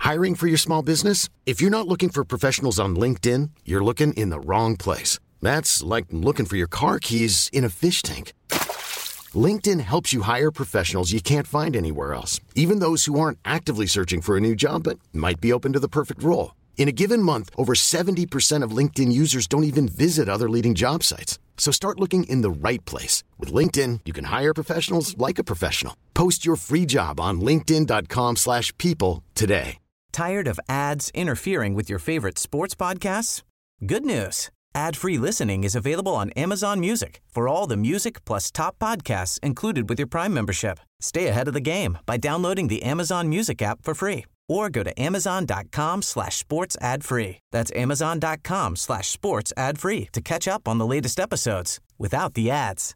Hiring for your small business? If you're not looking for professionals on LinkedIn, you're looking in the wrong place. That's like looking for your car keys in a fish tank. LinkedIn helps you hire professionals you can't find anywhere else, even those who aren't actively searching for a new job but might be open to the perfect role. In a given month, over 70% of LinkedIn users don't even visit other leading job sites. So start looking in the right place. With LinkedIn, you can hire professionals like a professional. Post your free job on linkedin.com/people today. Tired of ads interfering with your favorite sports podcasts? Good news. Ad-free listening is available on Amazon Music for all the music plus top podcasts included with your Prime membership. Stay ahead of the game by downloading the Amazon Music app for free or go to amazon.com/sports ad free. That's amazon.com/sports ad free to catch up on the latest episodes without the ads.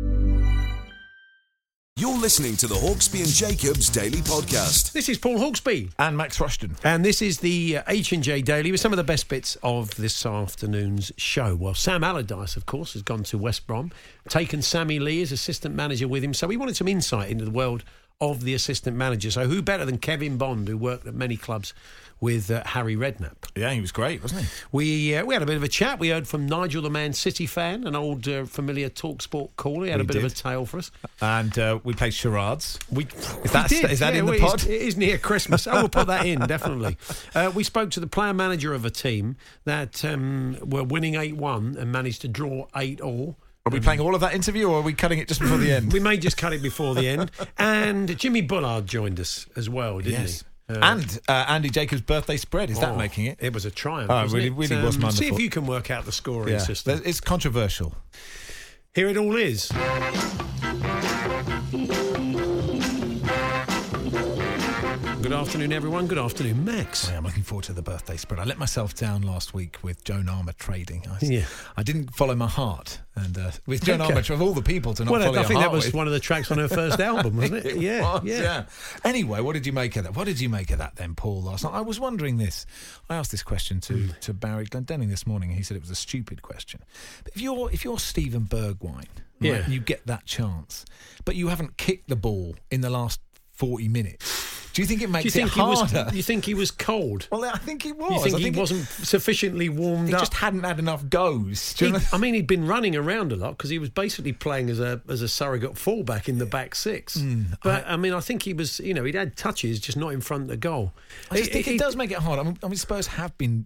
You're listening to the Hawksby and Jacobs Daily Podcast. This is Paul Hawksby. And Max Rushton. And this is the H&J Daily with some of the best bits of this afternoon's show. Well, Sam Allardyce, of course, has gone to West Brom, taken Sammy Lee as assistant manager with him. So we wanted some insight into the world of the assistant manager. So who better than Kevin Bond, who worked at many clubs with Harry Redknapp? Yeah, he was great, wasn't he? We had a bit of a chat. We heard from Nigel, the Man City fan, an old familiar TalkSport caller. He had a bit of a tale for us. And we played charades. Is that in the pod? It is near Christmas. We'll put that in, definitely. We spoke to the player manager of a team that were winning 8-1 and managed to draw 8-8. Are we playing all of that interview or are we cutting it just before the end? We may just cut it before the end. And Jimmy Bullard joined us as well, didn't he? And Andy Jacobs' birthday spread. Is that making it? It was a triumph. Really was wonderful. See if you can work out the scoring system. It's controversial. Here it all is. Good afternoon, everyone. Good afternoon, Max. I'm looking forward to the birthday spread. I let myself down last week with Joan Armour trading. I didn't follow my heart. And with Joan Armour, of all the people to not follow your heart. I think that was one of the tracks on her first album, wasn't it? Yeah. Anyway, what did you make of that? What did you make of that then, Paul, last night? I was wondering this. I asked this question to Barry Glendenning this morning, and he said it was a stupid question. But if you're Steven Bergwijn, right, and you get that chance, but you haven't kicked the ball in the last 40 minutes, do you think it makes it harder? You think he was cold? Well, I think he was. You think he wasn't sufficiently warmed up? He just hadn't had enough goes. He'd been running around a lot because he was basically playing as a surrogate fullback in the back six. But, I think he was, he'd had touches, just not in front of the goal. I just think it does make it hard. I mean, Spurs have been,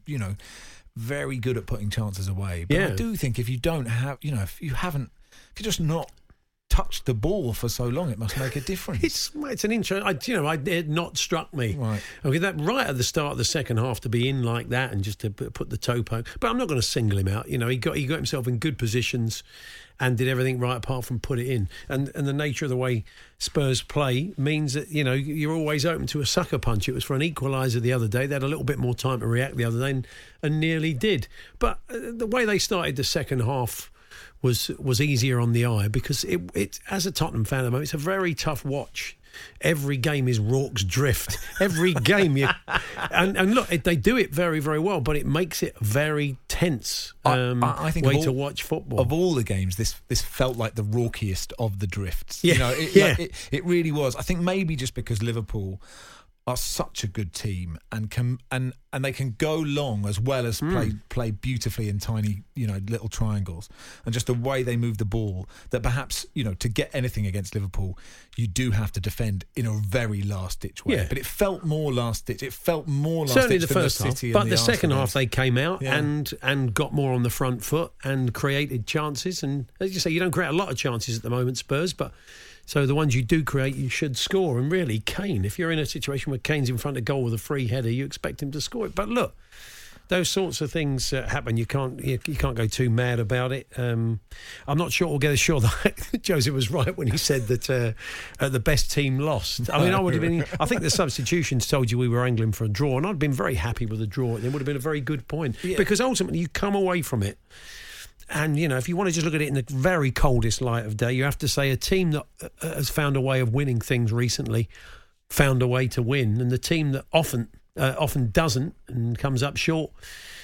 very good at putting chances away. But I do think if you don't have, if you're just not touched the ball for so long, it must make a difference. It's an interesting. It had not struck me. Right. Okay, that right at the start of the second half to be in like that and just to put the toe poke. But I'm not going to single him out. He got himself in good positions and did everything right apart from put it in. And the nature of the way Spurs play means that you're always open to a sucker punch. It was for an equaliser the other day. They had a little bit more time to react the other day and nearly did. But the way they started the second half was easier on the eye because it as a Tottenham fan at the moment, it's a very tough watch. Every game is Rorke's drift. Every game, and look, they do it very, very well, but it makes it very tense. I think way to watch football. Of all the games, this felt like the Rorkiest of the drifts. It really was. I think maybe just because Liverpool are such a good team and they can go long as well as play beautifully in tiny, little triangles, and just the way they move the ball, that perhaps, to get anything against Liverpool, you do have to defend in a very last-ditch way. Yeah. But it felt more last-ditch. It felt more last-ditch certainly the than first the City half. But and the second half, they came out Yeah. and got more on the front foot and created chances. And as you say, you don't create a lot of chances at the moment, Spurs, but so the ones you do create, you should score. And really, Kane, if you're in a situation where Kane's in front of goal with a free header, you expect him to score it. But look, those sorts of things happen. You can't go too mad about it. I'm not sure altogether sure that Jose was right when he said that the best team lost. I mean, I think the substitutions told you we were angling for a draw, and I'd been very happy with a draw. It would have been a very good point because ultimately you come away from it. And, if you want to just look at it in the very coldest light of day, you have to say a team that has found a way of winning things recently found a way to win. And the team that often doesn't and comes up short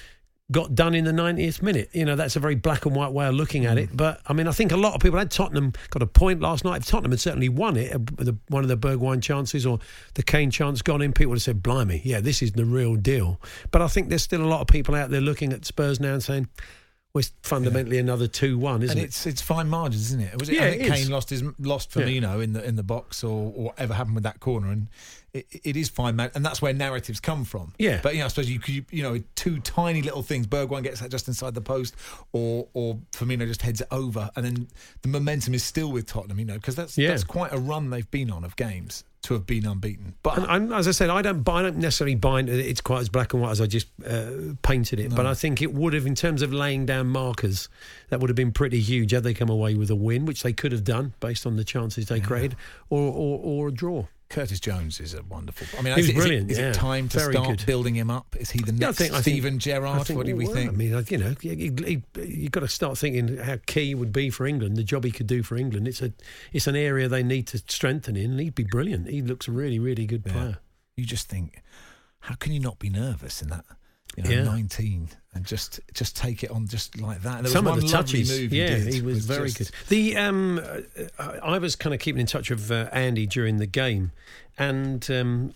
got done in the 90th minute. You know, that's a very black and white way of looking at it. But, I mean, I think a lot of people had Tottenham got a point last night. If Tottenham had certainly won it, one of the Bergwijn chances or the Kane chance gone in, people would have said, blimey, yeah, this is the real deal. But I think there's still a lot of people out there looking at Spurs now and saying, well, it's fundamentally another 2-1, isn't it? It's fine margins, isn't it? Yeah, I think Kane lost Firmino in the box or whatever happened with that corner, and it is fine, and that's where narratives come from. Yeah, but I suppose you two tiny little things. Bergwijn gets that just inside the post, or Firmino just heads it over, and then the momentum is still with Tottenham. Because that's quite a run they've been on of games to have been unbeaten. But as I said, I don't necessarily buy it's quite as black and white as I just painted it. No. But I think it would have, in terms of laying down markers, that would have been pretty huge had they come away with a win, which they could have done based on the chances they created, or a draw. Curtis Jones is a wonderful. I mean, he's brilliant. Is it time to start building him up? Is he the next Steven Gerrard? What do we think? I mean, you've got to start thinking how key he would be for England, the job he could do for England. It's an area they need to strengthen in, and he'd be brilliant. He looks a really, really good player. You just think, how can you not be nervous in that? 19 and just take it on just like that. And there some was of the touches, move he was very good. I was kind of keeping in touch with Andy during the game, and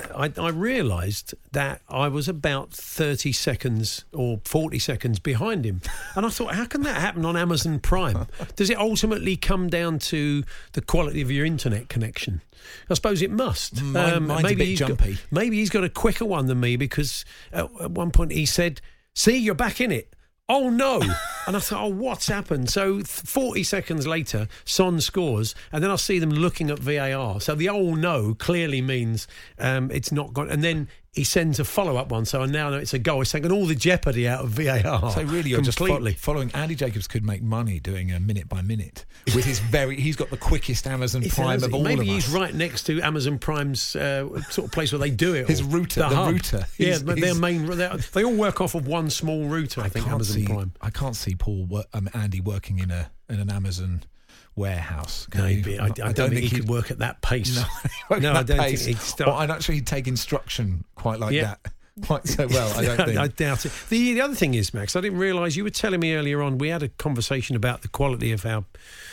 I realised that I was about 30 seconds or 40 seconds behind him, and I thought, how can that happen on Amazon Prime? Does it ultimately come down to the quality of your internet connection? I suppose it must. Mine's a bit jumpy. Maybe he's got a quicker one than me, because at one point he said, "See, you're back in it." Oh no. And I thought, what's happened? So 40 seconds later, Son scores, and then I see them looking at VAR. So the "oh no" clearly means it's not gone. And then he sends a follow-up one, so I now know it's a goal. It's taken all the jeopardy out of VAR. So really, you're completely just following. Andy Jacobs could make money doing a minute by minute with his he's got the quickest Amazon Prime of all of us. Maybe he's right next to Amazon Prime's sort of place where they do it. His router, the router. Yeah, their main. They all work off of one small router. I think Amazon Prime. I can't see Andy working in an Amazon warehouse. Maybe. I don't think he could work at that pace. No, I don't think he'd start. Well, I'd actually take instruction quite like that. Quite so well, I don't think. I doubt it. The other thing is, Max, I didn't realise, you were telling me earlier on, we had a conversation about the quality of our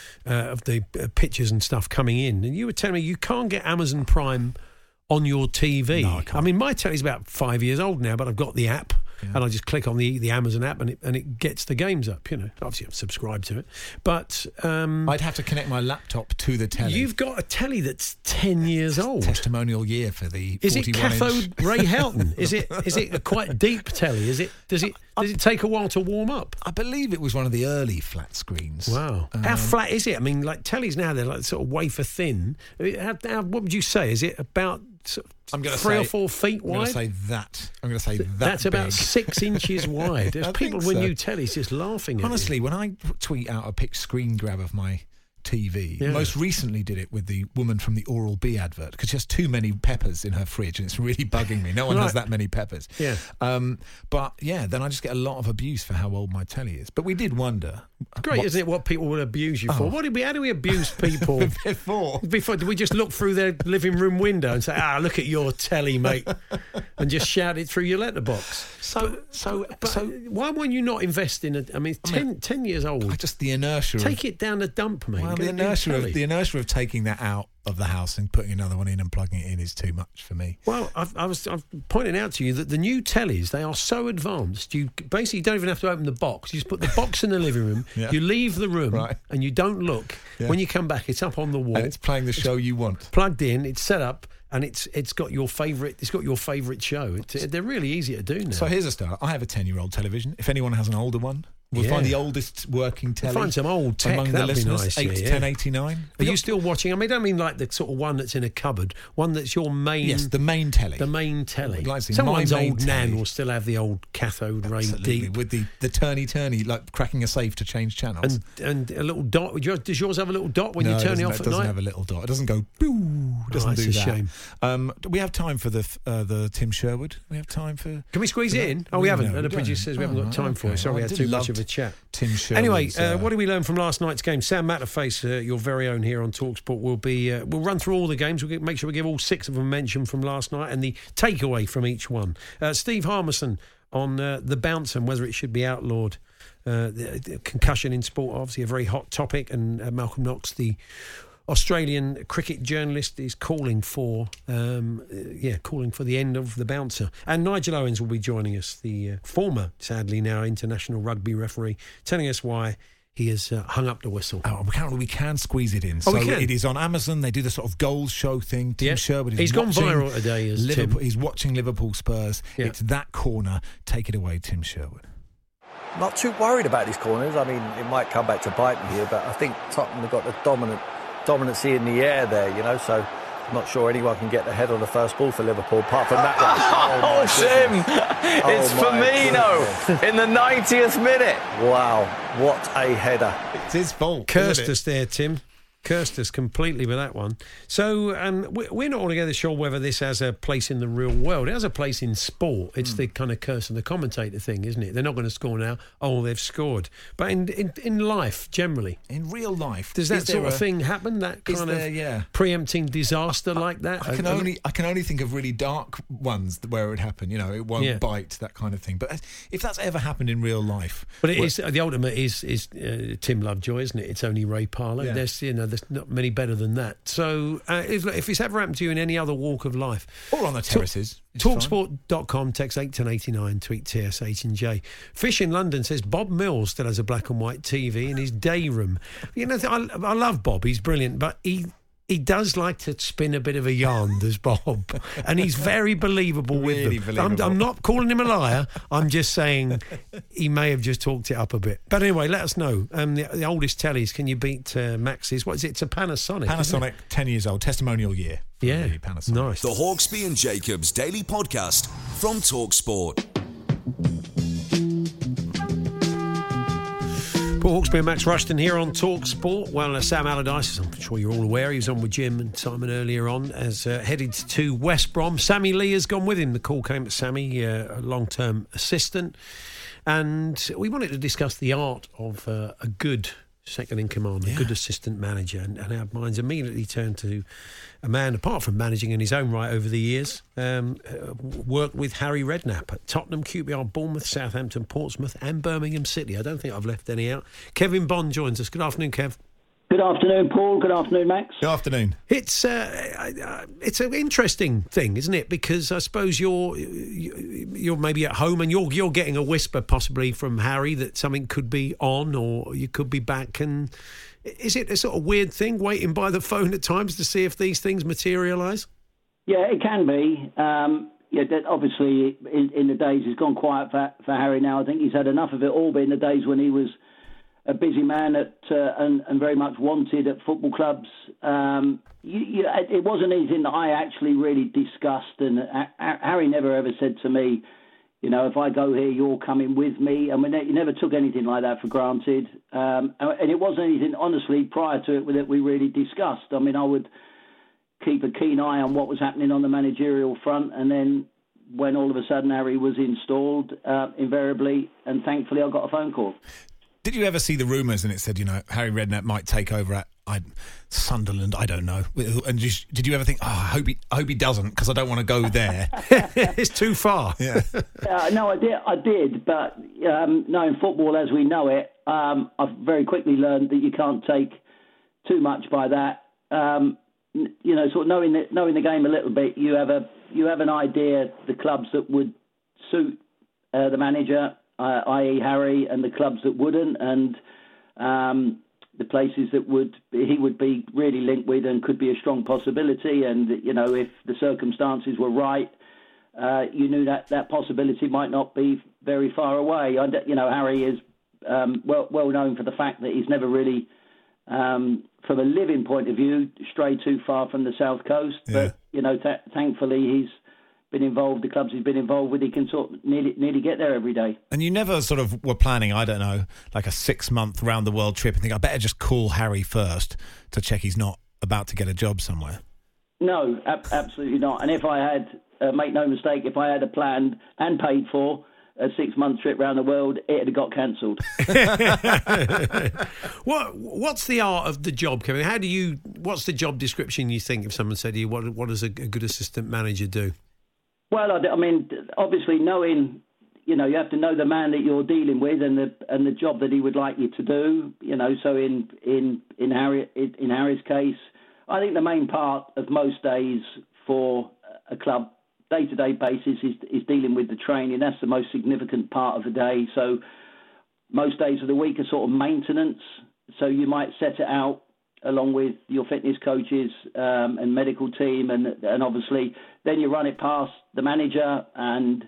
of the pictures and stuff coming in, and you were telling me you can't get Amazon Prime on your TV. No, I can't. I mean, my telly's about 5 years old now, but I've got the app. And I just click on the Amazon app, and it gets the games up. Obviously I'm subscribed to it, but I'd have to connect my laptop to the telly. You've got a telly that's 10 years old. Testimonial year for the 41 inch. Is it cathode ray Houghton? Is it a quite deep telly? Does it take a while to warm up? I believe it was one of the early flat screens. Wow, how flat is it? I mean, like tellies now, they're like sort of wafer thin. What would you say? Is it about? I'm going to say 3 or 4 feet wide. I'm going to say that. That's big. About 6 inches wide. There's people with new tellies just laughing at Honestly, when I tweet out a screen grab of my TV, most recently did it with the woman from the Oral-B advert, because she has too many peppers in her fridge and it's really bugging me. No one has that many peppers. Yeah. But then I just get a lot of abuse for how old my telly is. But we did wonder. Great, isn't it, what people would abuse you for? How do we abuse people? Before, did we just look through their living room window and say, look at your telly, mate, and just shout it through your letterbox? So why won't you not invest in it? I mean, 10 years old. Just the inertia. Take it down the dump, mate. Well, the inertia of taking that out of the house and putting another one in and plugging it in is too much for me. Well, I was pointing out to you that the new tellies, they are so advanced. You basically don't even have to open the box. You just put the box in the living room. You leave the room and you don't look. When you come back, it's up on the wall. And it's playing the show you want. Plugged in. It's set up. And it's got your favourite. It's got your favourite show. They're really easy to do now. So here's a start. I have a 10-year-old television. If anyone has an older one, we'll find the oldest working telly. We'll find some old tech among the listeners. Nice, 8-10-89. Are you still watching? I mean, I don't mean like the sort of one that's in a cupboard. One that's your main. Yes, the main telly. The main telly. Like someone's old nan will still have the old cathode ray deep with the turny, like cracking a safe to change channels. And a little dot. Does yours have a little dot when you turn it off at night? It doesn't have a little dot. It doesn't go. Boo. Doesn't do that. Shame. We have time for the Tim Sherwood. We have time for. Can we squeeze it in? Oh, we haven't. And the producer says we haven't got time for it. Sorry, we had too much of a chat. Tim Sherwood. Anyway, what did we learn from last night's game? Sam Matterface, your very own here on TalkSport, we'll run through all the games. We'll make sure we give all 6 of them mention from last night and the takeaway from each one. Steve Harmison on the bouncer and whether it should be outlawed. The concussion in sport, obviously a very hot topic, and Malcolm Knox, the Australian cricket journalist, is calling for the end of the bouncer. And Nigel Owens will be joining us, the former, sadly now, international rugby referee, telling us why he has hung up the whistle. Oh, we can squeeze it in. So it is on Amazon. They do the sort of goals show thing. Tim Sherwood is He's gone viral today as Liverpool. Tim. He's watching Liverpool Spurs. Yeah. It's that corner. Take it away, Tim Sherwood. Not too worried about these corners. I mean, it might come back to bite me here, but I think Tottenham have got the dominancy in the air there, so I'm not sure anyone can get the head on the first ball for Liverpool, apart from that one. Tim! It's Firmino in the 90th minute. Wow, what a header. It's his fault. Cursed us there, Tim. Cursed us completely with that one. So we're not altogether sure whether this has a place in the real world. It has a place in sport. It's the kind of curse of the commentator thing, isn't it? They're not going to score now. Oh, they've scored. But in life, generally. In real life. Does that sort of thing happen? That kind of preempting disaster like that? I can only think of really dark ones where it would happen. It won't bite, that kind of thing. But if that's ever happened in real life. But the ultimate is Tim Lovejoy, isn't it? It's only Ray Parlour. Yeah. There's not many better than that. So if it's ever happened to you in any other walk of life, or on the terraces, talksport.com, text 81089, tweet TSH and J. Fish in London says Bob Mills still has a black and white TV in his day room. I love Bob. He's brilliant, but he does like to spin a bit of a yarn, does Bob, and he's very believable with them. I'm not calling him a liar. I'm just saying he may have just talked it up a bit. But anyway, let us know. The oldest tellies, can you beat Max's? What is it? It's a Panasonic. Panasonic, 10 years old, testimonial year. Yeah, Panasonic. Nice. The Hawksbee and Jacobs Daily Podcast from TalkSport. Paul Hawksbee and Max Rushton here on Talk Sport. Well, Sam Allardyce, as I'm sure you're all aware, he was on with Jim and Simon earlier on, has headed to West Brom. Sammy Lee has gone with him. The call came to Sammy, a long-term assistant. And we wanted to discuss the art of a good second-in-command, a good assistant manager. And our minds immediately turned to a man, apart from managing in his own right over the years, worked with Harry Redknapp at Tottenham, QPR, Bournemouth, Southampton, Portsmouth and Birmingham City. I don't think I've left any out. Kevin Bond joins us. Good afternoon, Kev. Good afternoon, Paul. Good afternoon, Max. Good afternoon. It's an interesting thing, isn't it? Because I suppose you're maybe at home and you're getting a whisper possibly from Harry that something could be on or you could be back. And is it a sort of weird thing, waiting by the phone at times to see if these things materialise? Yeah, it can be. Obviously, in the days he's gone quiet for Harry now. I think he's had enough of it all. But in the days when he was a busy man and very much wanted at football clubs, it wasn't anything that I actually really discussed. And Harry never ever said to me, if I go here, you're coming with me. I mean, he never took anything like that for granted. And it wasn't anything, honestly, prior to it that we really discussed. I mean, I would keep a keen eye on what was happening on the managerial front. And then when all of a sudden Harry was installed, invariably and thankfully, I got a phone call. Did you ever see the rumours and it said, Harry Redknapp might take over at Sunderland? I don't know. And did you ever think, I hope he doesn't, because I don't want to go there? It's too far. Yeah. No, I did. But knowing football as we know it, I've very quickly learned that you can't take too much by that. Sort of knowing the game a little bit, you have an idea the clubs that would suit the manager, i.e. Harry, and the clubs that wouldn't, and the places that he would be really linked with and could be a strong possibility. And if the circumstances were right, you knew that possibility might not be very far away. Harry is well known for the fact that he's never really, from a living point of view, strayed too far from the South Coast. Yeah. But thankfully he's been involved, the clubs he's been involved with, he can sort of nearly get there every day. And you never sort of were planning, I don't know, like a 6-month round the world trip and think, I better just call Harry first to check he's not about to get a job somewhere? No, absolutely not. And if I had, make no mistake, if I had a planned and paid for a 6-month trip around the world, it had got cancelled. What's the art of the job, Kevin? What's the job description you think if someone said to you, what does a good assistant manager do? Well, I mean, obviously knowing, you have to know the man that you're dealing with and the job that he would like you to do. So in Harry's case, I think the main part of most days for a club day-to-day basis is dealing with the training. That's the most significant part of the day. So most days of the week are sort of maintenance. So you might set it out along with your fitness coaches and medical team, and obviously then you run it past the manager, and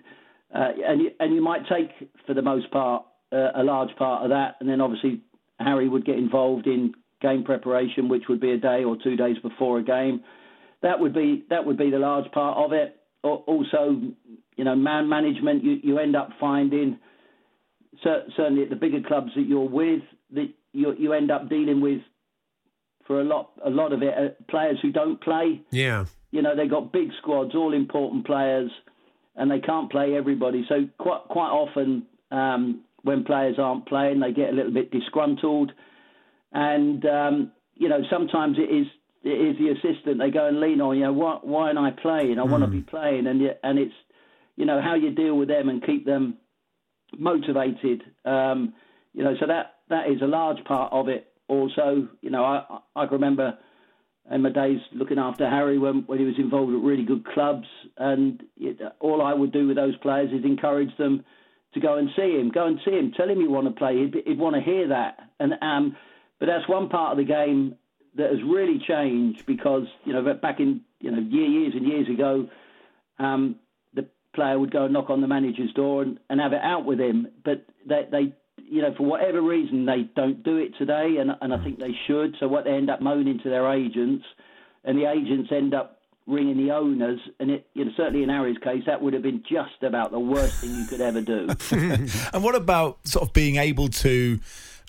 you might take, for the most part, a large part of that, and then obviously Harry would get involved in game preparation, which would be a day or 2 days before a game. That would be the large part of it. Also, man management. You end up finding, certainly at the bigger clubs that you're with, that you end up dealing with, for a lot of it, players who don't play. Yeah. They've got big squads, all important players, and they can't play everybody. So quite often, when players aren't playing, they get a little bit disgruntled. And, sometimes it is the assistant they go and lean on. Why am I playing? I want to be playing. And it's, how you deal with them and keep them motivated. So that is a large part of it. Also, I can remember in my days looking after Harry when he was involved at really good clubs, and all I would do with those players is encourage them to go and see him. Tell him you want to play. He'd want to hear that. And but that's one part of the game that has really changed, because back in years and years ago, the player would go and knock on the manager's door and have it out with him, but they for whatever reason, they don't do it today, and I think they should. So what they end up moaning to their agents, and the agents end up ringing the owners, and certainly in Harry's case, that would have been just about the worst thing you could ever do. And what about sort of being able to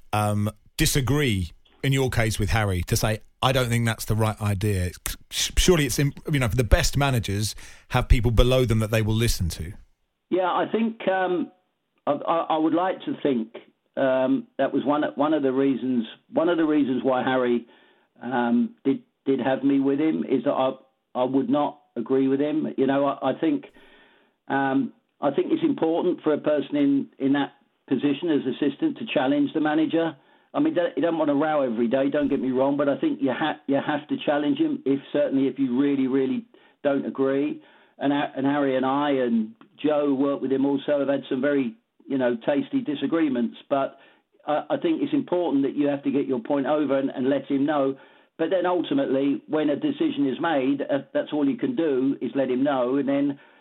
disagree, in your case with Harry, to say, I don't think that's the right idea? Surely it's, the best managers have people below them that they will listen to. Yeah, I think I would like to think that was one of the reasons why Harry did have me with him, is that I would not agree with him. I think it's important for a person in that position as assistant to challenge the manager. I mean, you don't want to row every day, don't get me wrong, but I think you have to challenge him if you really, really don't agree. And Harry and I and Joe, who worked with him, also have had some very tasty disagreements. But I think it's important that you have to get your point over and let him know. But then ultimately, when a decision is made, that's all you can do is let him know. And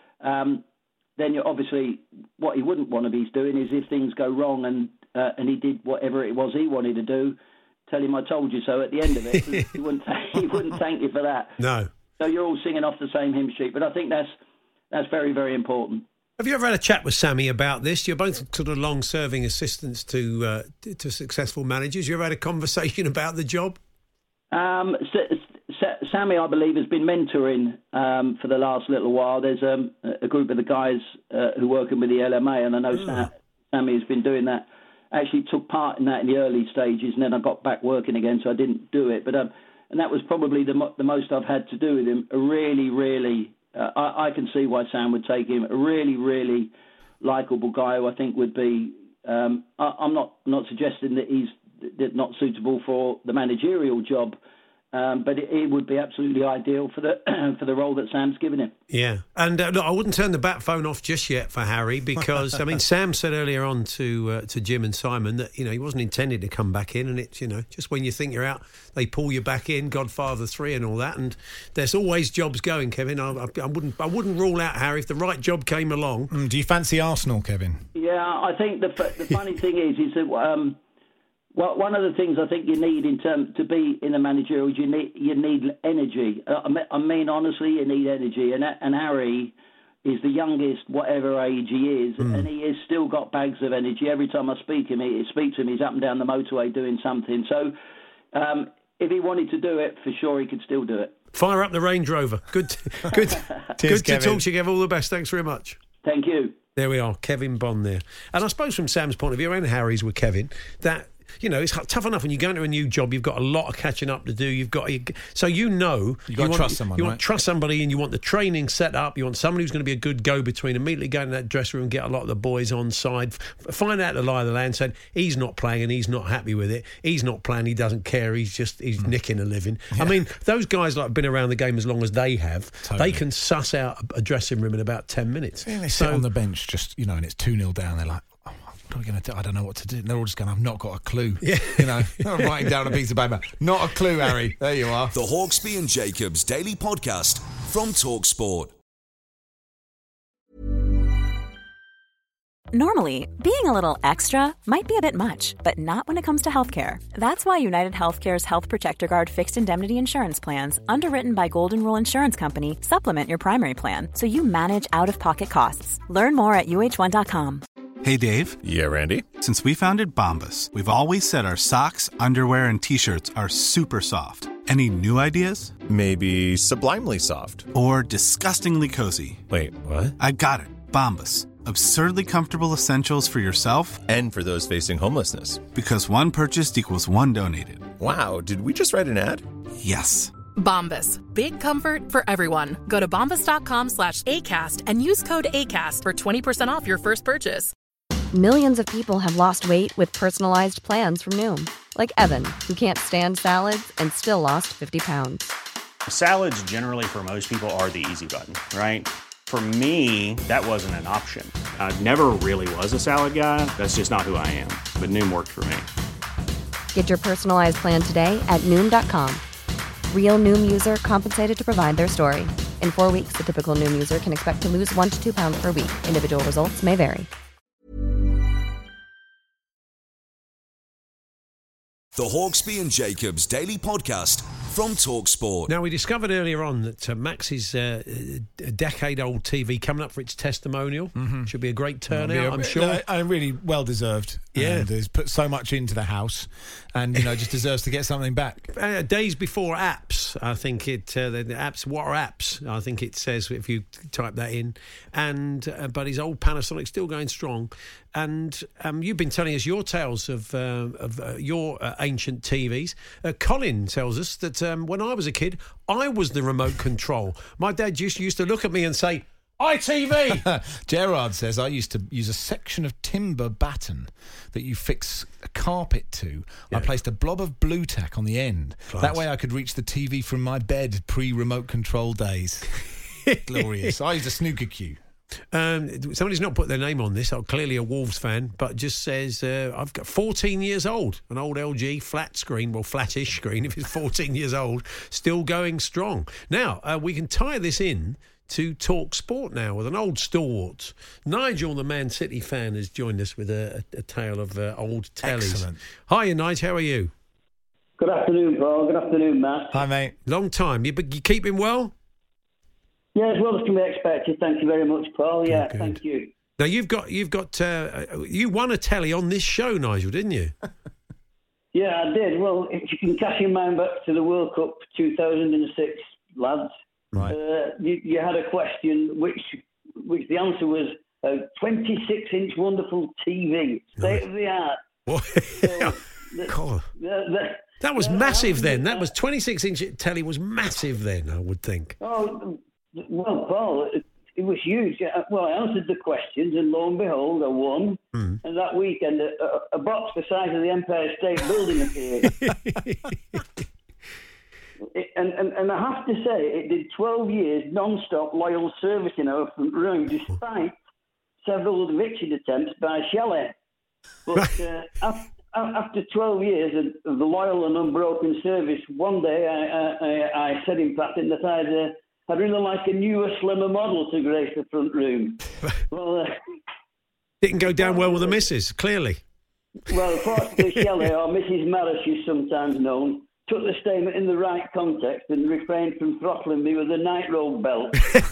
then you're obviously, what he wouldn't want to be doing is, if things go wrong and he did whatever it was he wanted to do, tell him I told you so at the end of it. He wouldn't thank you for that. No. So you're all singing off the same hymn sheet. But I think that's very, very important. Have you ever had a chat with Sammy about this? You're both sort of long-serving assistants to successful managers. You ever had a conversation about the job? Sammy, I believe, has been mentoring for the last little while. There's a group of the guys who are working with the LMA, and I know Sammy has been doing that. Actually took part in that in the early stages, and then I got back working again, so I didn't do it. But and that was probably the most I've had to do with him. A really, really... I can see why Sam would take him. A really, really likeable guy who I think would be... I'm not suggesting that he's not suitable for the managerial job, but it would be absolutely ideal for the role that Sam's given him. Yeah, and look, I wouldn't turn the bat phone off just yet for Harry, because I mean, Sam said earlier on to Jim and Simon that he wasn't intended to come back in, and it's just when you think you're out, they pull you back in, Godfather 3 and all that, and there's always jobs going, Kevin. I wouldn't rule out Harry if the right job came along. Do you fancy Arsenal, Kevin? Yeah, I think the funny thing is that. Well, one of the things I think you need to be in the managerial, you need energy. I mean, honestly, you need energy. And Harry is the youngest, whatever age he is, and he has still got bags of energy. Every time I speak to him, he's up and down the motorway doing something. So if he wanted to do it, for sure he could still do it. Fire up the Range Rover. Good Cheers, good to talk to you, Kev. All the best. Thanks very much. Thank you. There we are, Kevin Bond there. And I suppose from Sam's point of view, and Harry's with Kevin, that it's tough enough when you go into a new job. You've got a lot of catching up to do. You've got to trust someone. You want to trust somebody, and you want the training set up. You want somebody who's going to be a good go-between. Immediately go into that dressing room, get a lot of the boys on side, find out the lie of the land. Said he's not playing and he's not happy with it. He's not playing. He doesn't care. He's nicking a living. Yeah. I mean, those guys have been around the game as long as they have. Totally. They can suss out a dressing room in about 10 minutes. Yeah, they sit on the bench, and it's 2-0 down. They're like, what are we going to do? I don't know what to do. And they're all just going, I've not got a clue. Yeah. They're writing down a piece of paper. Not a clue, Harry. There you are. The Hawksbee and Jacobs Daily Podcast from TalkSport. Normally, being a little extra might be a bit much, but not when it comes to healthcare. That's why United Healthcare's Health Protector Guard fixed indemnity insurance plans, underwritten by Golden Rule Insurance Company, supplement your primary plan so you manage out-of-pocket costs. Learn more at UH1.com. Hey, Dave. Yeah, Randy. Since we founded Bombas, we've always said our socks, underwear, and T-shirts are super soft. Any new ideas? Maybe sublimely soft. Or disgustingly cozy. Wait, what? I got it. Bombas. Absurdly comfortable essentials for yourself and for those facing homelessness. Because one purchased equals one donated. Wow, did we just write an ad? Yes. Bombas. Big comfort for everyone. Go to bombas.com/ACAST and use code ACAST for 20% off your first purchase. Millions of people have lost weight with personalized plans from Noom. Like Evan, who can't stand salads and still lost 50 pounds. Salads generally for most people are the easy button, right? For me, that wasn't an option. I never really was a salad guy. That's just not who I am. But Noom worked for me. Get your personalized plan today at Noom.com. Real Noom user compensated to provide their story. In 4 weeks, the typical Noom user can expect to lose 1 to 2 pounds per week. Individual results may vary. The Hawksbee and Jacobs Daily Podcast from TalkSport. Now, we discovered earlier on that Max's a decade-old TV coming up for its testimonial. Mm-hmm. Should be a great turnout, I'm sure. And really well-deserved. Yeah. And has put so much into the house and, just deserves to get something back. Days before apps, I think the apps, what are apps? I think it says if you type that in. And but his old Panasonic still going strong. And you've been telling us your tales of your ancient TVs. Colin tells us that when I was a kid, I was the remote control. My dad used to look at me and say, ITV! Gerard says, I used to use a section of timber batten that you fix a carpet to. Yeah. I placed a blob of blue tack on the end. Class. That way I could reach the TV from my bed pre-remote control days. Glorious. I used a snooker cue. Somebody's not put their name on this. I'm clearly a Wolves fan, but just says I've got 14 years old, an old LG flat screen, well, flattish screen if it's 14 years old, still going strong. Now we can tie this in to Talk Sport now with an old stalwart. Nigel, the Man City fan, has joined us with a tale of old tellies. Excellent. Hiya, Nigel. How are you? Good afternoon, Paul. Good afternoon, Matt. Hi, mate. Long time. You keeping well? Yeah, as well as can be expected. Thank you very much, Paul. Yeah, good. Thank you. Now you've got you won a telly on this show, Nigel, didn't you? Yeah, I did. Well, if you can cast your mind back to the World Cup 2006, lads, right? You had a question which the answer was a 26-inch wonderful TV, state of the art. So, that was massive then. That was 26-inch telly was massive then, I would think. Oh. Well, Paul, it was huge. Well, I answered the questions, and lo and behold, I won. Mm. And that weekend, a box the size of the Empire State Building appeared. And I have to say, it did 12 years non-stop loyal service in our front room, despite several eviction attempts by Shelley. But after 12 years of the loyal and unbroken service, one day I said in passing that I'd really like a newer, slimmer model to grace the front room. Well, didn't go down well with the missus, clearly. Well, fortunately, Shelley, or Mrs. Marris, she's sometimes known, took the statement in the right context and refrained from throttling me with a night roll belt.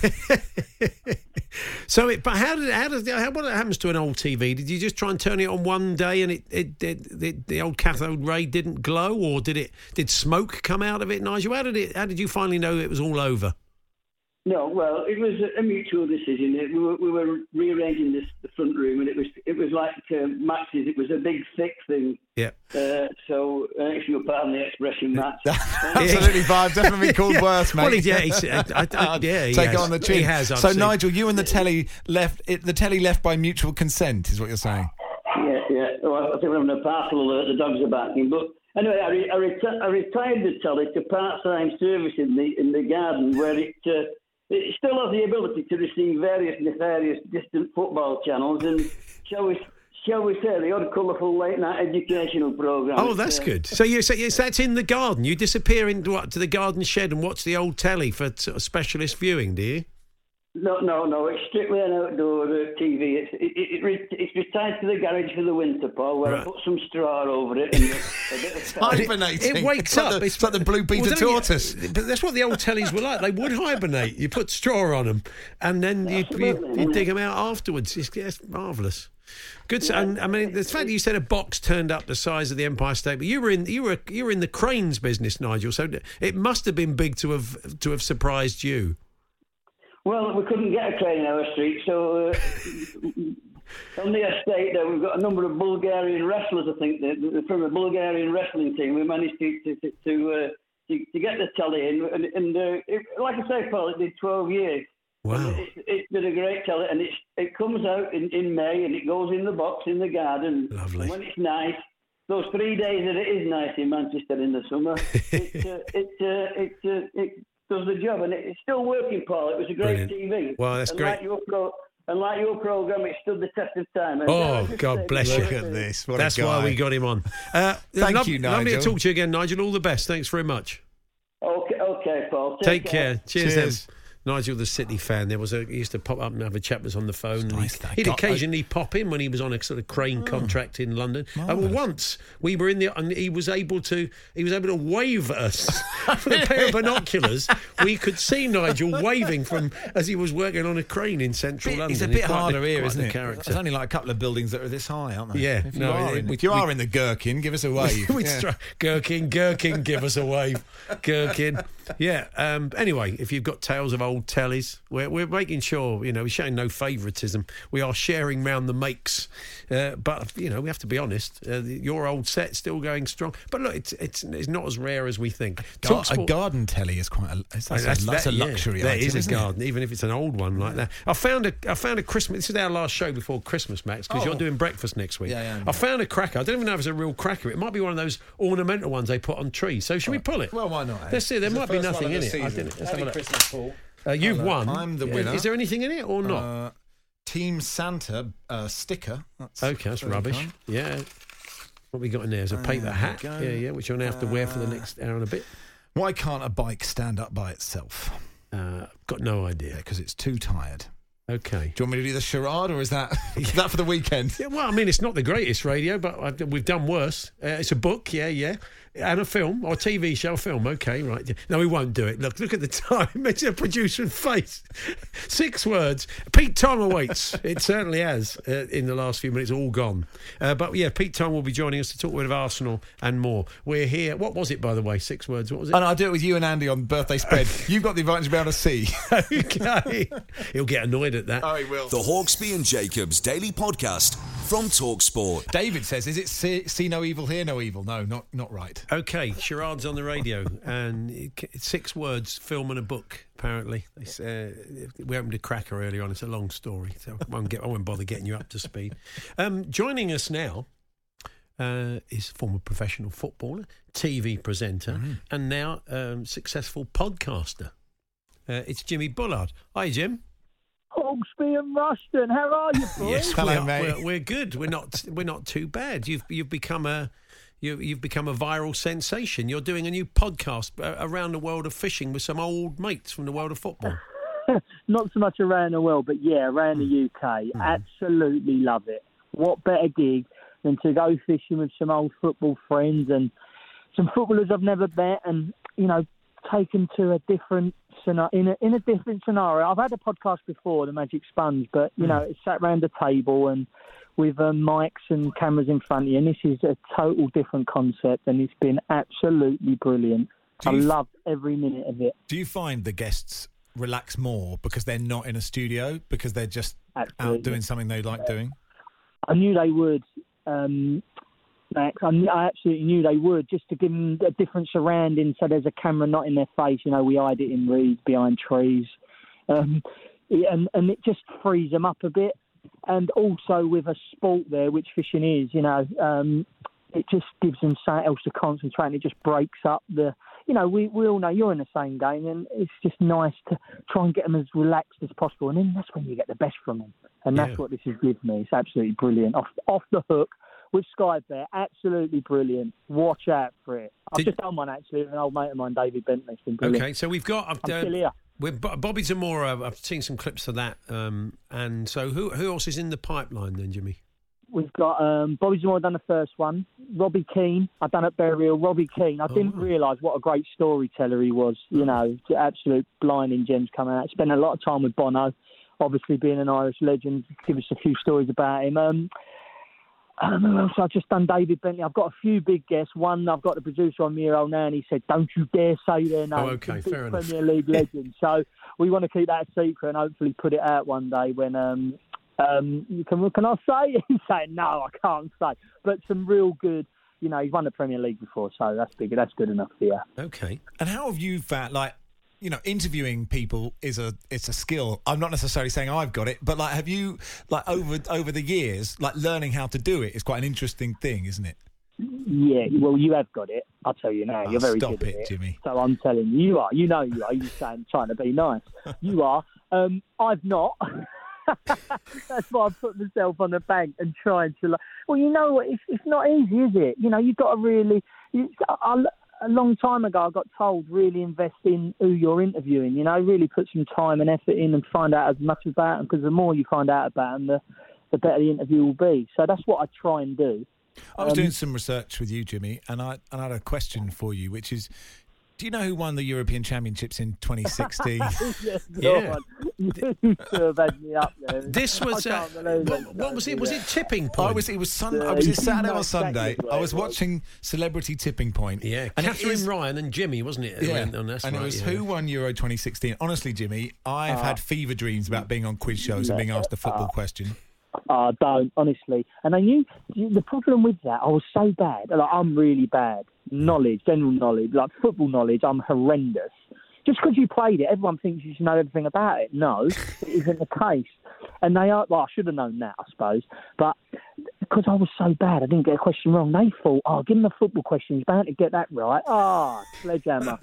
So, what happens to an old TV? Did you just try and turn it on one day and the old cathode ray didn't glow, or did smoke come out of it, Nigel? How did you finally know it was all over? No, well, it was a mutual decision. We were rearranging the front room, and it was like Max's. It was a big, thick thing. Yeah. So if you'll pardon the expression, Max. Absolutely, I've definitely been called worse, mate. Well, take it on the chin. He has. So, Nigel, you and the telly left. The telly left by mutual consent, is what you're saying. Yeah. Well, I think we're having a parcel alert. The dogs are barking, but. Anyway, I retired the telly to part-time service in the garden, where it still has the ability to receive various nefarious distant football channels and, shall we say, the odd colourful late-night educational programme. Oh, that's good. So that's in the garden. You disappear into to the garden shed and watch the old telly for sort of specialist viewing, do you? No. It's strictly an outdoor TV. It's retired to the garage for the winter, Paul, where I put some straw over it and a bit of hibernating. It wakes up. It's like the Blue Peter tortoise. But that's what the old tellies were like. They would hibernate. You put straw on them, and then you dig them out afterwards. It's marvellous. Good. And I mean, the fact that you said a box turned up the size of the Empire State, but you were in the cranes business, Nigel. So it must have been big to have surprised you. Well, we couldn't get a crane in our street, so on the estate there we've got a number of Bulgarian wrestlers. I think from a Bulgarian wrestling team. We managed to get the telly in, and like I say, Paul, it did 12 years. Wow! It's been a great telly, and it comes out in May, and it goes in the box in the garden. Lovely. And when it's nice, those 3 days that it is nice in Manchester in the summer, it does the job, and it's still working, Paul. It was a great TV. Well, that's great. Like your programme, it stood the test of time. And God bless you. Look at this. That's why we got him on. Thank you, Nigel. Lovely to talk to you again, Nigel. All the best. Thanks very much. Okay, Paul. Take care. Cheers. Nigel, the City fan, he used to pop up and have a chat with us on the phone. He'd occasionally pop in when he was on a sort of crane contract in London. And once we were and he was able to wave at us with a pair of binoculars. We could see Nigel waving as he was working on a crane in central London. It's a bit harder here, isn't it? Character. There's only like a couple of buildings that are this high, aren't they? Yeah. If you are in the Gherkin, give us a wave. Gherkin, give us a wave. Gherkin. Yeah. Anyway, if you've got tales of old tellies, we're making sure, we're showing no favouritism. We are sharing round the makes, but we have to be honest. Your old set's still going strong, but look, it's not as rare as we think. A garden telly is quite that's a luxury. That item, is a garden, even if it's an old one like that. I found a Christmas. This is our last show before Christmas, Max, because you're doing breakfast next week. I found a cracker. I don't even know if it's a real cracker. It might be one of those ornamental ones they put on trees. So should we pull it? Well, why not? Let's see. There might be nothing in it. Let's have a Christmas, Paul. You've won. I'm the winner. Is there anything in it or not? Team Santa sticker. That's rubbish. Kind. Yeah. What we got in there is a paper hat. Yeah, which you're going to have to wear for the next hour and a bit. Why can't a bike stand up by itself? Got no idea. Because it's too tired. Okay. Do you want me to do the charade, or is that for the weekend? Yeah, well, I mean, it's not the greatest radio, but we've done worse. It's a book, yeah. And a film, or a TV show, film. Okay, right. No, we won't do it. Look at the time. It's a producer's face. 6 words. Peak time awaits. It certainly has in the last few minutes, all gone. But yeah, Pete Tong will be joining us to talk with Arsenal and more. We're here. What was it, by the way? 6 words. What was it? And I'll do it with you and Andy on birthday spread. You've got the advantage of being able to see. Okay. He'll get annoyed at that. Oh, he will. The Hawksby and Jacobs Daily Podcast from TalkSport. David says, is it see no evil, hear no evil? No, not right. Okay, charades on the radio, and 6 words, film and a book, apparently. We opened a cracker earlier on. It's a long story, so I won't bother getting you up to speed. Joining us now is former professional footballer, TV presenter, and now successful podcaster. It's Jimmy Bullard. Hi, Jim. Hawksby and Rushton, how are you, boys? Yes, hello, mate. We're good. We're not too bad. You've become a viral sensation. You're doing a new podcast around the world of fishing with some old mates from the world of football. Not so much around the world, but yeah, around the UK. Absolutely love it. What better gig than to go fishing with some old football friends and some footballers I've never met, and taken to a different in a different scenario. I've had a podcast before, The Magic Sponge, but it's sat around the table and with mics and cameras in front of you, and this is a total different concept, and it's been absolutely brilliant. I loved every minute of it. Do you find the guests relax more because they're not in a studio, because they're just out doing something they like doing? I knew they would, Max. I absolutely knew they would, just to give them a different surrounding, so there's a camera not in their face. You know, we hide it in reeds, behind trees. And it just frees them up a bit. And also with a sport there, which fishing is, you know, it just gives them something else to concentrate, and it just breaks up the... You know, we all know you're in the same game, and it's just nice to try and get them as relaxed as possible, and then that's when you get the best from them. And that's what this has given me. It's absolutely brilliant. Off the hook with Sky Bet, absolutely brilliant. Watch out for it. I've just done one, actually, with an old mate of mine, David Bentley. It's been brilliant. Okay, so we've got... I'm still here. With Bobby Zamora, I've seen some clips of that. And so who else is in the pipeline then, Jimmy? We've got Bobby Zamora done the first one. Robbie Keane, I've done at Burial. Robbie Keane, I didn't realise what a great storyteller he was. You know, absolute blinding gems coming out. Spent a lot of time with Bono, obviously being an Irish legend. Give us a few stories about him. Who else? I've just done David Bentley. I've got a few big guests. One, I've got the producer on Miro now, and he said, "Don't you dare say their name." Oh, okay, fair enough. Premier League legend. So we want to keep that a secret and hopefully put it out one day when. Can I say? He's saying no, I can't say. But some real good. You know, he's won the Premier League before, so that's big. That's good enough for you. Okay. And how have you found, like, you know, interviewing people it's a skill. I'm not necessarily saying I've got it, but like, have you, like, over the years, like, learning how to do it is quite an interesting thing, isn't it? Yeah, well, you have got it. I'll tell you now. You're very good at it, Jimmy. So I'm telling you, you are. You know you are. You're saying, trying to be nice. You are. I've not. That's why I put myself on the bank and trying to. Well, you know what? It's not easy, is it? You know, you've got to really. A long time ago, I got told really invest in who you're interviewing. You know, really put some time and effort in and find out as much about them, because the more you find out about them, the better the interview will be. So that's what I try and do. I was doing some research with you, Jimmy, and I had a question for you, which is, do you know who won the European Championships in 2016? Yeah. You have had me up there. This was... what was it? Was it Tipping Point? It was Saturday or Sunday. I was watching Celebrity Tipping Point. Yeah, Catherine Ryan and Jimmy, wasn't it? Yeah, and it was who won Euro 2016. Honestly, Jimmy, I've had fever dreams about being on quiz shows and being asked a football question. Don't, honestly. And I knew the problem with that, I was so bad. Like, I'm really bad. General knowledge, like football knowledge, I'm horrendous. Just because you played it, everyone thinks you should know everything about it. No, it isn't the case. And they are, well, I should have known that, I suppose. But because I was so bad, I didn't get a question wrong. They thought, give him a football question. He's bound to get that right. Sledgehammer.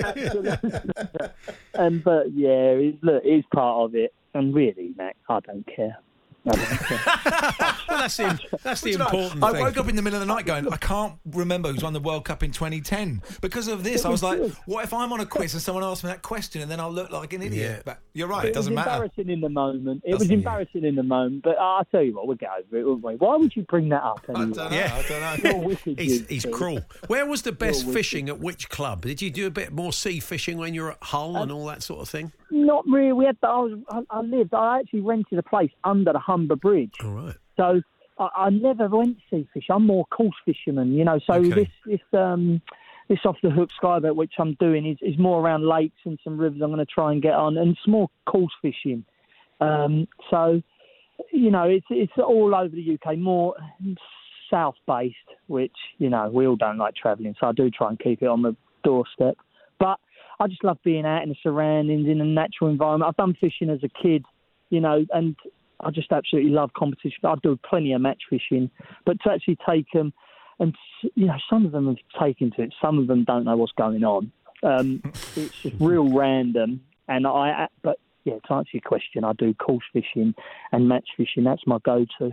But yeah, it's part of it. And really, Mac, I don't care. That's the important thing. I woke up in the middle of the night going, I can't remember who's won the World Cup in 2010. Because of this, I was like, what if I'm on a quiz and someone asks me that question and then I'll look like an idiot? Yeah. But you're right, it doesn't matter. It was embarrassing in the moment, but I'll tell you what, we'll get over it, won't we? Why would you bring that up anyway? I don't know. He's cruel. Where was the best fishing at which club? Did you do a bit more sea fishing when you were at Hull and all that sort of thing? Not really. We had. I actually rented a place under the Humber Bridge. All right. So I never went sea fish. I'm more course fisherman, you know. So okay. This off the hook skybait, which I'm doing, is more around lakes and some rivers. I'm going to try and get on, and it's more course fishing. So, you know, it's all over the UK, more south based, which, you know, we all don't like travelling. So I do try and keep it on the doorstep, but I just love being out in the surroundings, in a natural environment. I've done fishing as a kid, you know, and I just absolutely love competition. I do plenty of match fishing, but to actually take them, and, you know, some of them have taken to it. Some of them don't know what's going on. It's just real random. But yeah, to answer your question, I do course fishing and match fishing. That's my go-to.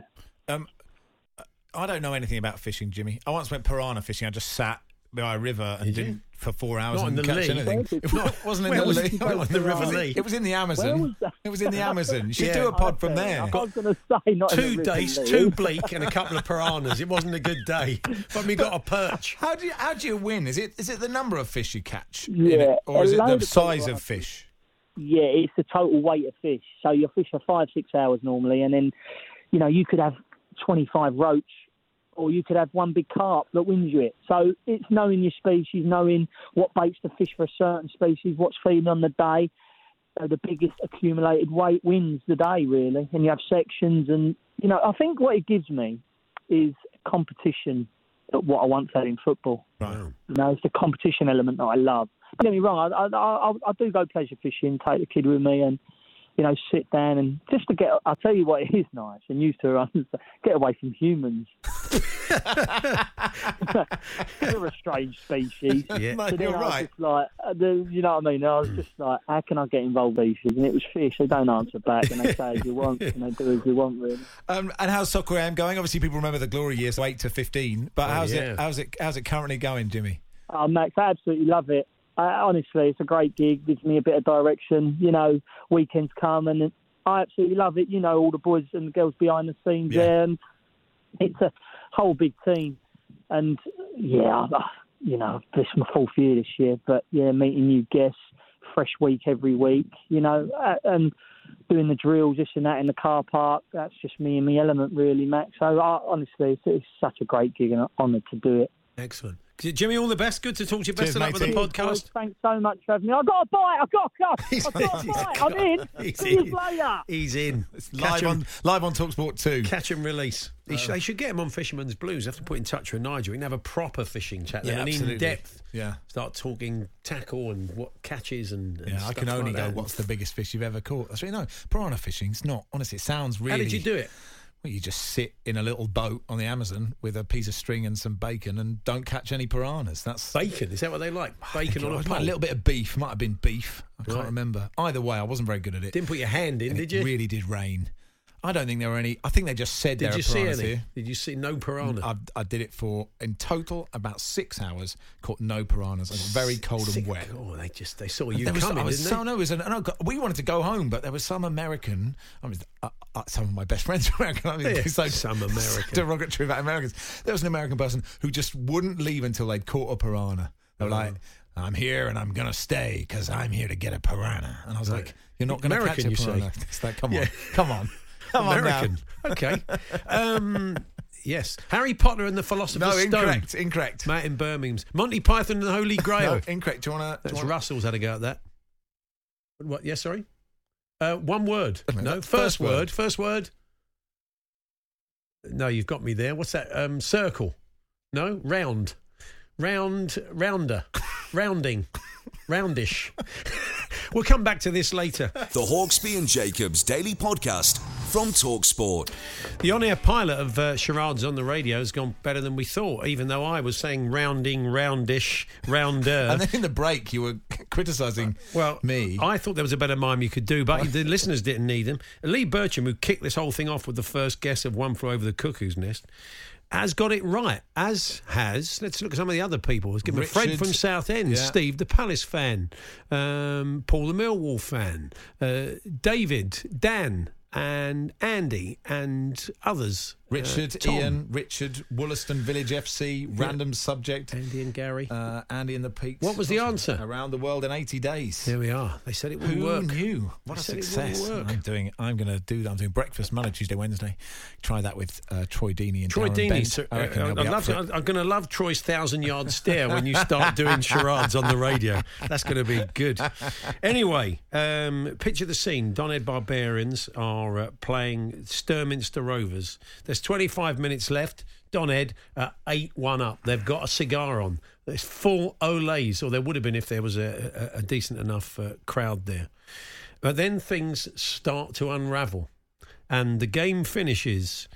I don't know anything about fishing, Jimmy. I once went piranha fishing. I just sat by a river and didn't for 4 hours and didn't catch anything. It wasn't in the Lee. The River Lee. It was in the Amazon. It was in the Amazon. You should do a pod from there. I was going to say, not 2 days, too bleak, and a couple of piranhas. It wasn't a good day, but we got a perch. How do you win? Is it the number of fish you catch, or is it the size of fish? Yeah, it's the total weight of fish. So you'll fish for 5-6 hours normally, and then, you know, you could have 25 roach, or you could have one big carp that wins you it. So it's knowing your species, knowing what baits to fish for a certain species, what's feeding on the day. the biggest accumulated weight wins the day, really. And you have sections, and I think what it gives me is competition. What I once had in football. Right. It's the competition element that I love. Don't get me wrong, I do go pleasure fishing, take the kid with me, and sit down and just to get. I'll tell you what, it is nice and used to get away from humans. You're a strange species. Yeah, so you're right. Just like, you know what I mean? I was just like, how can I get involved with these? And it was fish. They don't answer back, and they say as you want, and they do as you want, really. And how's Soccer AM going? Obviously, people remember the glory years, 8 to 15. But how's it currently going, Jimmy? Oh, Max, I absolutely love it. Honestly, it's a great gig. Gives me a bit of direction. Weekends come, and I absolutely love it. All the boys and the girls behind the scenes there, and it's a whole big team. And this is my 4th year this year. But meeting new guests, fresh week every week. And doing the drills, this and that in the car park. That's just me and my element, really, Max. So honestly, it's such a great gig, and I'm honoured to do it. Excellent. Jimmy, all the best. Good to talk to you. Best of luck with the podcast. Thanks so much for having me. I've got a bite. I've got a bite. I'm in. See you later. He's in. It's live on TalkSport 2. Catch and release. They should get him on Fisherman's Blues. They have to put in touch with Nigel. We can have a proper fishing chat. Then, in depth. Yeah. Start talking tackle and what catches and I can only go, what's the biggest fish you've ever caught? That's really piranha fishing. It's not. Honestly, it sounds really. How did you do it? Well, you just sit in a little boat on the Amazon with a piece of string and some bacon and don't catch any piranhas. That's bacon. Is that what they like? Bacon on a pole? A little bit of beef. Might have been beef. I can't remember. Either way, I wasn't very good at it. Didn't put your hand in, did you? It really did rain. I don't think there were any. I think they just said there are piranhas here. Did you see no piranha? I did it for, in total, about 6 hours. Caught no piranhas. I got very cold and wet. Oh, they saw you coming, didn't they? We wanted to go home, but there was some American. Some of my best friends are American. Some American. Derogatory about Americans. There was an American person who just wouldn't leave until they'd caught a piranha. They were like, I'm here and I'm going to stay because I'm here to get a piranha. And I was like, you're not going to catch a piranha. It's like, come on. American. Okay. Yes. Harry Potter and the Philosopher's Stone. Incorrect. Matt in Birmingham's. Monty Python and the Holy Grail. No, incorrect. Do you want to... Russell's had a go at that. What? Yes, sorry? One word. No, first word. First word. No, you've got me there. What's that? Circle. No, round. Rounder. Rounding. Roundish. We'll come back to this later. The Hawksbee and Jacobs Daily Podcast from TalkSport. The on-air pilot of Charades on the Radio has gone better than we thought, even though I was saying rounding, roundish, rounder. And then in the break, you were criticising me. I thought there was a better mime you could do, but the listeners didn't need them. Lee Bircham, who kicked this whole thing off with the first guess of One Flew Over the Cuckoo's Nest, has got it right, let's look at some of the other people. Let's give him Fred from Southend, Steve the Palace fan, Paul the Millwall fan, David, Dan, and Andy, and others. Richard, Ian, Richard, Wollaston Village FC, random subject. Andy and Gary. Andy and the Peaks. What was the answer? Around the world in 80 days. There we are. They said it wouldn't work. Who knew? What a success. I'm doing breakfast Monday, Tuesday, Wednesday. Try that with Troy Deeney and Troy Deeney. I'm going to love Troy's 1,000-yard stare when you start doing charades on the radio. That's going to be good. Anyway, picture the scene. Donhead Barbarians are playing Sturminster Rovers. There's 25 minutes left. Donhead 8-1 up. They've got a cigar on. There's full olays, or there would have been if there was a decent enough crowd there. But then things start to unravel, and the game finishes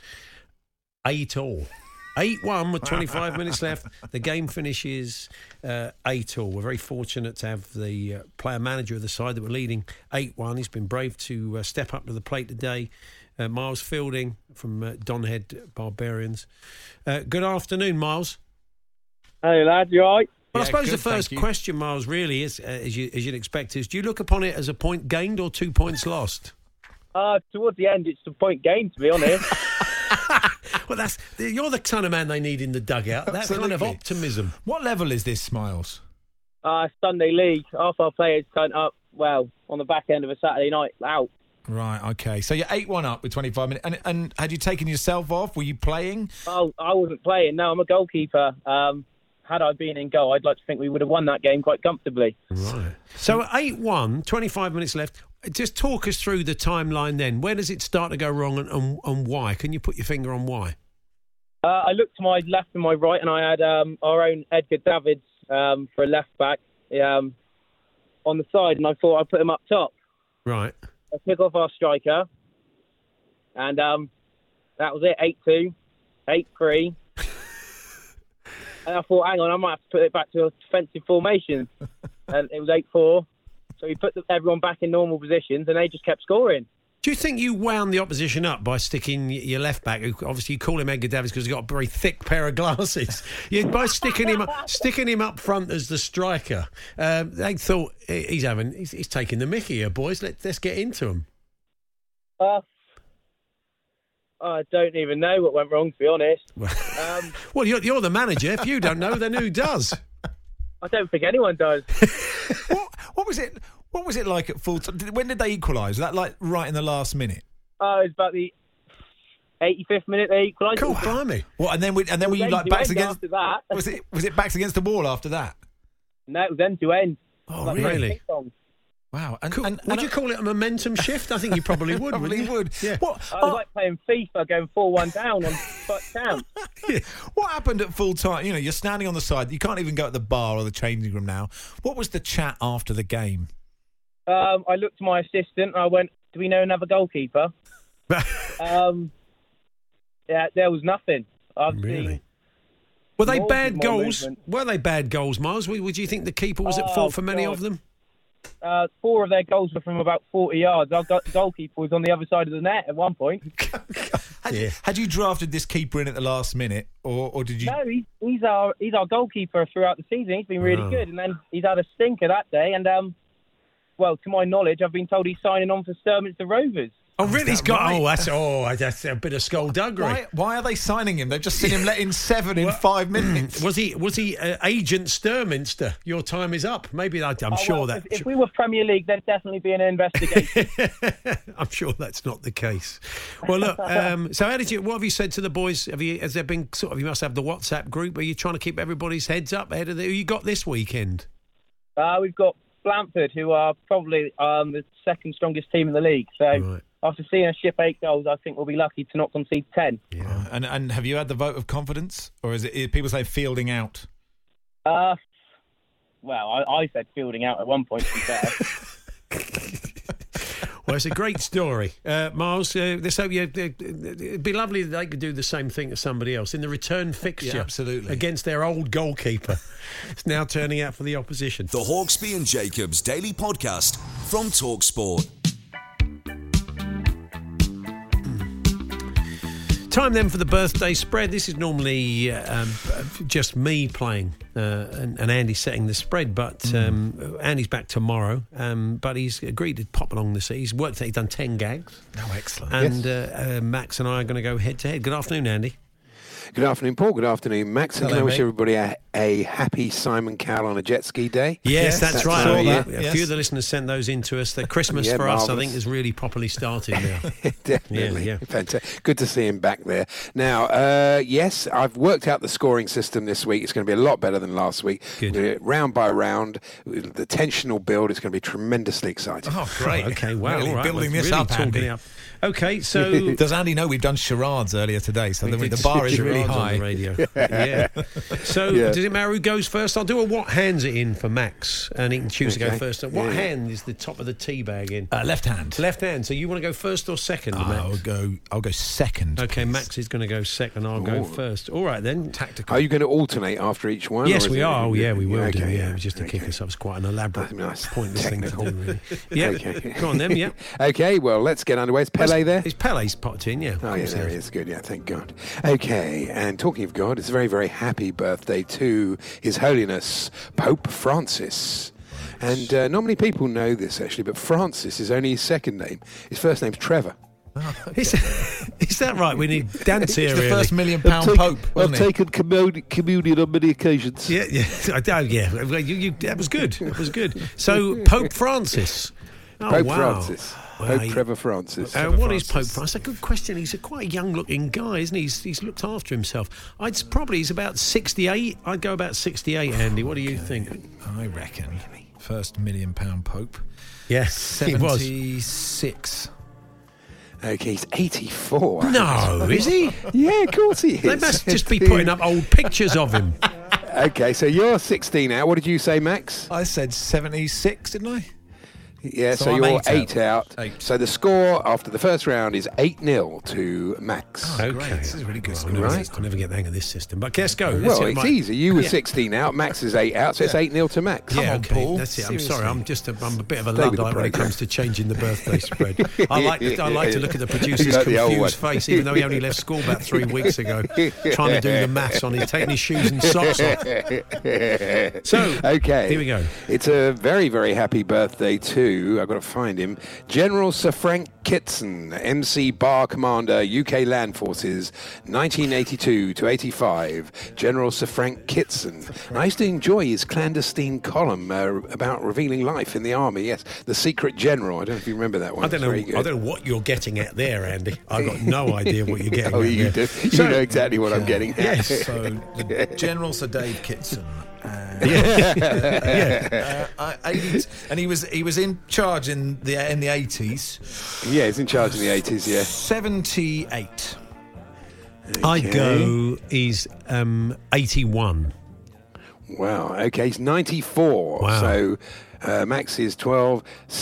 8-all. 8-1 with 25 minutes left. The game finishes 8-all. We're very fortunate to have the player manager of the side that were leading 8-1. He's been brave to step up to the plate today. Miles Fielding from Donhead Barbarians. Good afternoon, Miles. Hey, lad, you all right? Well, I suppose the first question, Miles, really is, as you'd expect, is do you look upon it as a point gained or 2 points lost? Towards the end, it's a point gained, to be honest. Well, you're the kind of man they need in the dugout. That kind of optimism. What level is this, Miles? Sunday League. Half our players turned up, on the back end of a Saturday night out. Right, okay. So you're 8-1 up with 25 minutes. And had you taken yourself off? Were you playing? Oh, I wasn't playing. No, I'm a goalkeeper. Had I been in goal, I'd like to think we would have won that game quite comfortably. Right. So 8-1, 25 minutes left. just talk us through the timeline then. Where does it start to go wrong and why? Can you put your finger on why? I looked to my left and my right, and I had our own Edgar Davids for a left back on the side, and I thought I'd put him up top. Right. I took off our striker, and that was it, 8-2, 8-3. And I thought, hang on, I might have to put it back to a defensive formation. And it was 8-4. So we put everyone back in normal positions, and they just kept scoring. Do you think you wound the opposition up by sticking your left back, who obviously you call him Edgar Davids because he's got a very thick pair of glasses, by sticking him up front as the striker? They thought he's taking the mickey here, boys. Let's get into him. I don't even know what went wrong, to be honest. Well, you're the manager. If you don't know, then who does? I don't think anyone does. What was it? What was it like at full time? When did they equalise? Was that like right in the last minute? It was about the 85th minute they equalised. Cool, blimey. What? And then were you like backs against? After that. Was it backs against the wall after that? No, it was end to end. Oh, like really? Wow. And would you call it a momentum shift? I think you probably would. Probably would. Yeah. I was like playing FIFA, going 4-1 down on first down. What happened at full time? You know, you're standing on the side. You can't even go at the bar or the changing room now. What was the chat after the game? I looked to my assistant and I went, do we know another goalkeeper? Yeah, there was nothing. Really? Were they bad goals? Movement. Were they bad goals, Miles? Would you think the keeper was at fault for many of them? 4 of their goals were from about 40 yards. Our goalkeeper was on the other side of the net at one point. Had you drafted this keeper in at the last minute, or did you? No, he's our goalkeeper throughout the season. He's been really good, and then he's had a stinker that day. And well, to my knowledge, I've been told he's signing on for Sturminster Rovers. Oh, really? He's got. Right? That's a bit of skullduggery. Why are they signing him? They've just seen him let in 7 in 5 minutes. Was he Agent Sturminster? Your time is up. Maybe I'm sure that. If we were Premier League, there'd definitely be an investigation. I'm sure that's not the case. Well, look. So, what have you said to the boys? Has there been you must have the WhatsApp group? Are you trying to keep everybody's heads up ahead of who you got this weekend? We've got Blanford, who are probably the second strongest team in the league. So. Right. After seeing us ship 8 goals, I think we'll be lucky to not concede 10. Yeah. And have you had the vote of confidence? Or is people say fielding out? Well, I said fielding out at one point, to be fair. Well, it's a great story. Miles, it'd be lovely that they could do the same thing to somebody else in the return fixture absolutely. Against their old goalkeeper. It's now turning out for the opposition. The Hawksbee and Jacobs Daily Podcast from TalkSport. Time then for the birthday spread. This is normally just me playing and Andy setting the spread, but Andy's back tomorrow, but he's agreed to pop along the sea. He's worked. He's done 10 gags. Oh, excellent. And Max and I are going to go head to head. Good afternoon, Andy. Good afternoon, Paul. Good afternoon, Max. And can I wish everybody a happy Simon Cowell on a jet ski day? Yes, that's right. A few of the listeners sent those in to us. The Christmas for us, I think, has really properly started now. Definitely. Yeah. Fantastic. Good to see him back there. Now, yes, I've worked out the scoring system this week. It's going to be a lot better than last week. Good. Round by round, the tension will build. It's going to be tremendously exciting. Oh, great. Okay, wow. Really right. building this really up, Andy. Okay, so... Does Andy know we've done charades earlier today? So the bar is really high. On the radio. Yeah. So, does it matter who goes first? I'll do a what hands it in for Max, and he can choose to go first. What hand is the top of the tea bag in? Left hand. Left hand. So you want to go first or second, Max? I'll go second. Okay, please. Max is going to go second. I'll go first. All right, then. Tactical. Are you going to alternate after each one? Yes, we are. We will do. Yeah, just to kick us up. It's quite an elaborate, pointless technical thing to do, really. Yeah. Okay. Go on then, yeah. Okay, well, let's get underway. Is Pele there? Is Pele's popped in, yeah. Oh, yeah, there he is. Good, yeah, thank God. Okay, and talking of God, it's a very, very happy birthday to His Holiness Pope Francis. And not many people know this, actually, but Francis is only his second name. His first name's Trevor. Oh, okay. Is that right? We need dance here, the really. first £1 million Pope. I've taken communion on many occasions. Yeah. That was good. That was good. So, Pope Francis. Oh, Pope wow. Francis. Well, Pope Trevor Francis. What is Pope Francis? That's a good question. He's quite a young-looking guy, isn't he? He's looked after himself. He's about 68. I'd go about 68, Andy. What do you think? I reckon. First £1 million Pope. Yes, he was. 76. Okay, he's 84. No, is he? Yeah, of course he is. They must just be putting up old pictures of him. Okay, so you're 16 out. What did you say, Max? I said 76, didn't I? Yeah, so I'm you're 8 out. 8. So the score after the first round is 8-0 to Max. Oh, okay. Great. This is a really good score. Right. I'll never get the hang of this system. But let's go. Well, it's easy. You were 16 out. Max is 8 out, so it's 8-0 to Max. Yeah, Come on, okay. Paul. That's it. Seriously. I'm sorry. I'm a bit of a Stay with the Luddite when it program. comes to changing the birthday spread. I like to look at the producer's You like the old confused one. face, even though he only left school about 3 weeks ago, trying to do the maths on it, taking his shoes and socks off. So, okay, here we go. It's a very, very happy birthday to, I've got to find him, General Sir Frank Kitson, MC Bar Commander, UK Land Forces, 1982 to 85. General Sir Frank Kitson. I used to enjoy his clandestine column about revealing life in the army. Yes, The Secret General. I don't know if you remember that one. I don't know what you're getting at there, Andy. I've got no idea what you're getting at you there. do. You know exactly what I'm getting at. Yes. So, the General Sir Dave Kitson. And he was in charge in the 80s. Yeah, he's in charge in the 80s. Yeah, 78. I go. He's 81. Wow. Okay, he's 94. Wow. So Max is 12,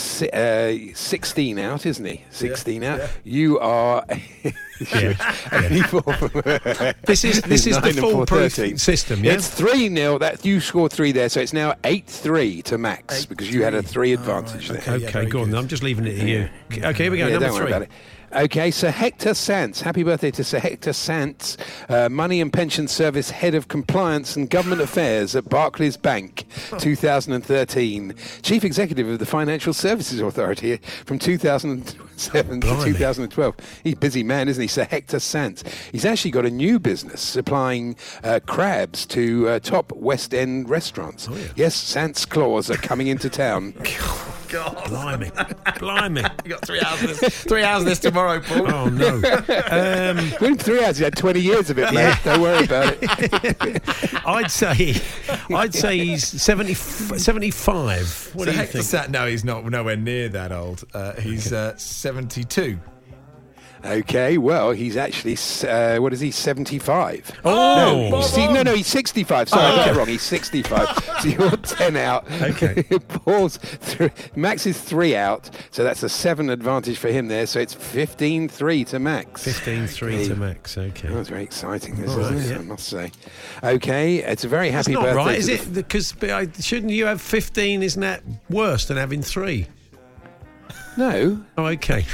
16 out, isn't he? 16 out. Yeah. You are 84. This is the foolproof system, yeah? It's 3-0. That you scored 3 there, so it's now 8-3 to Max because you had a 3 advantage there. Okay, go on. I'm just leaving it to you. Okay, here we go. Number don't 3. Worry about it. Okay, Sir Hector Sants. Happy birthday to Sir Hector Sants, Money and Pension Service Head of Compliance and Government Affairs at Barclays Bank, 2013. Chief Executive of the Financial Services Authority from 2007 to 2012. He's a busy man, isn't he, Sir Hector Sants? He's actually got a new business supplying crabs to top West End restaurants. Oh, yeah. Yes, Sants Claws are coming into town. God. Blimey. You got 3 hours of this. 3 hours of this tomorrow, Paul. Oh, no. Within 3 hours, you had 20 years of it, mate. Yeah. Don't worry about it. I'd say he's 75. What do you think? No, he's not nowhere near that old. He's 72. Okay, well, he's actually, what is he, 75? Oh! No, he's 65. Sorry, I got it wrong. He's 65. So you're 10 out. Okay. Max is 3 out, so that's a 7 advantage for him there. So it's 15-3 to Max. 15-3 to Max, okay. That was very exciting, isn't it? I must say. Okay, it's a very happy birthday. That's not right, is it? Because shouldn't you have 15? Isn't that worse than having 3? No. Oh, okay.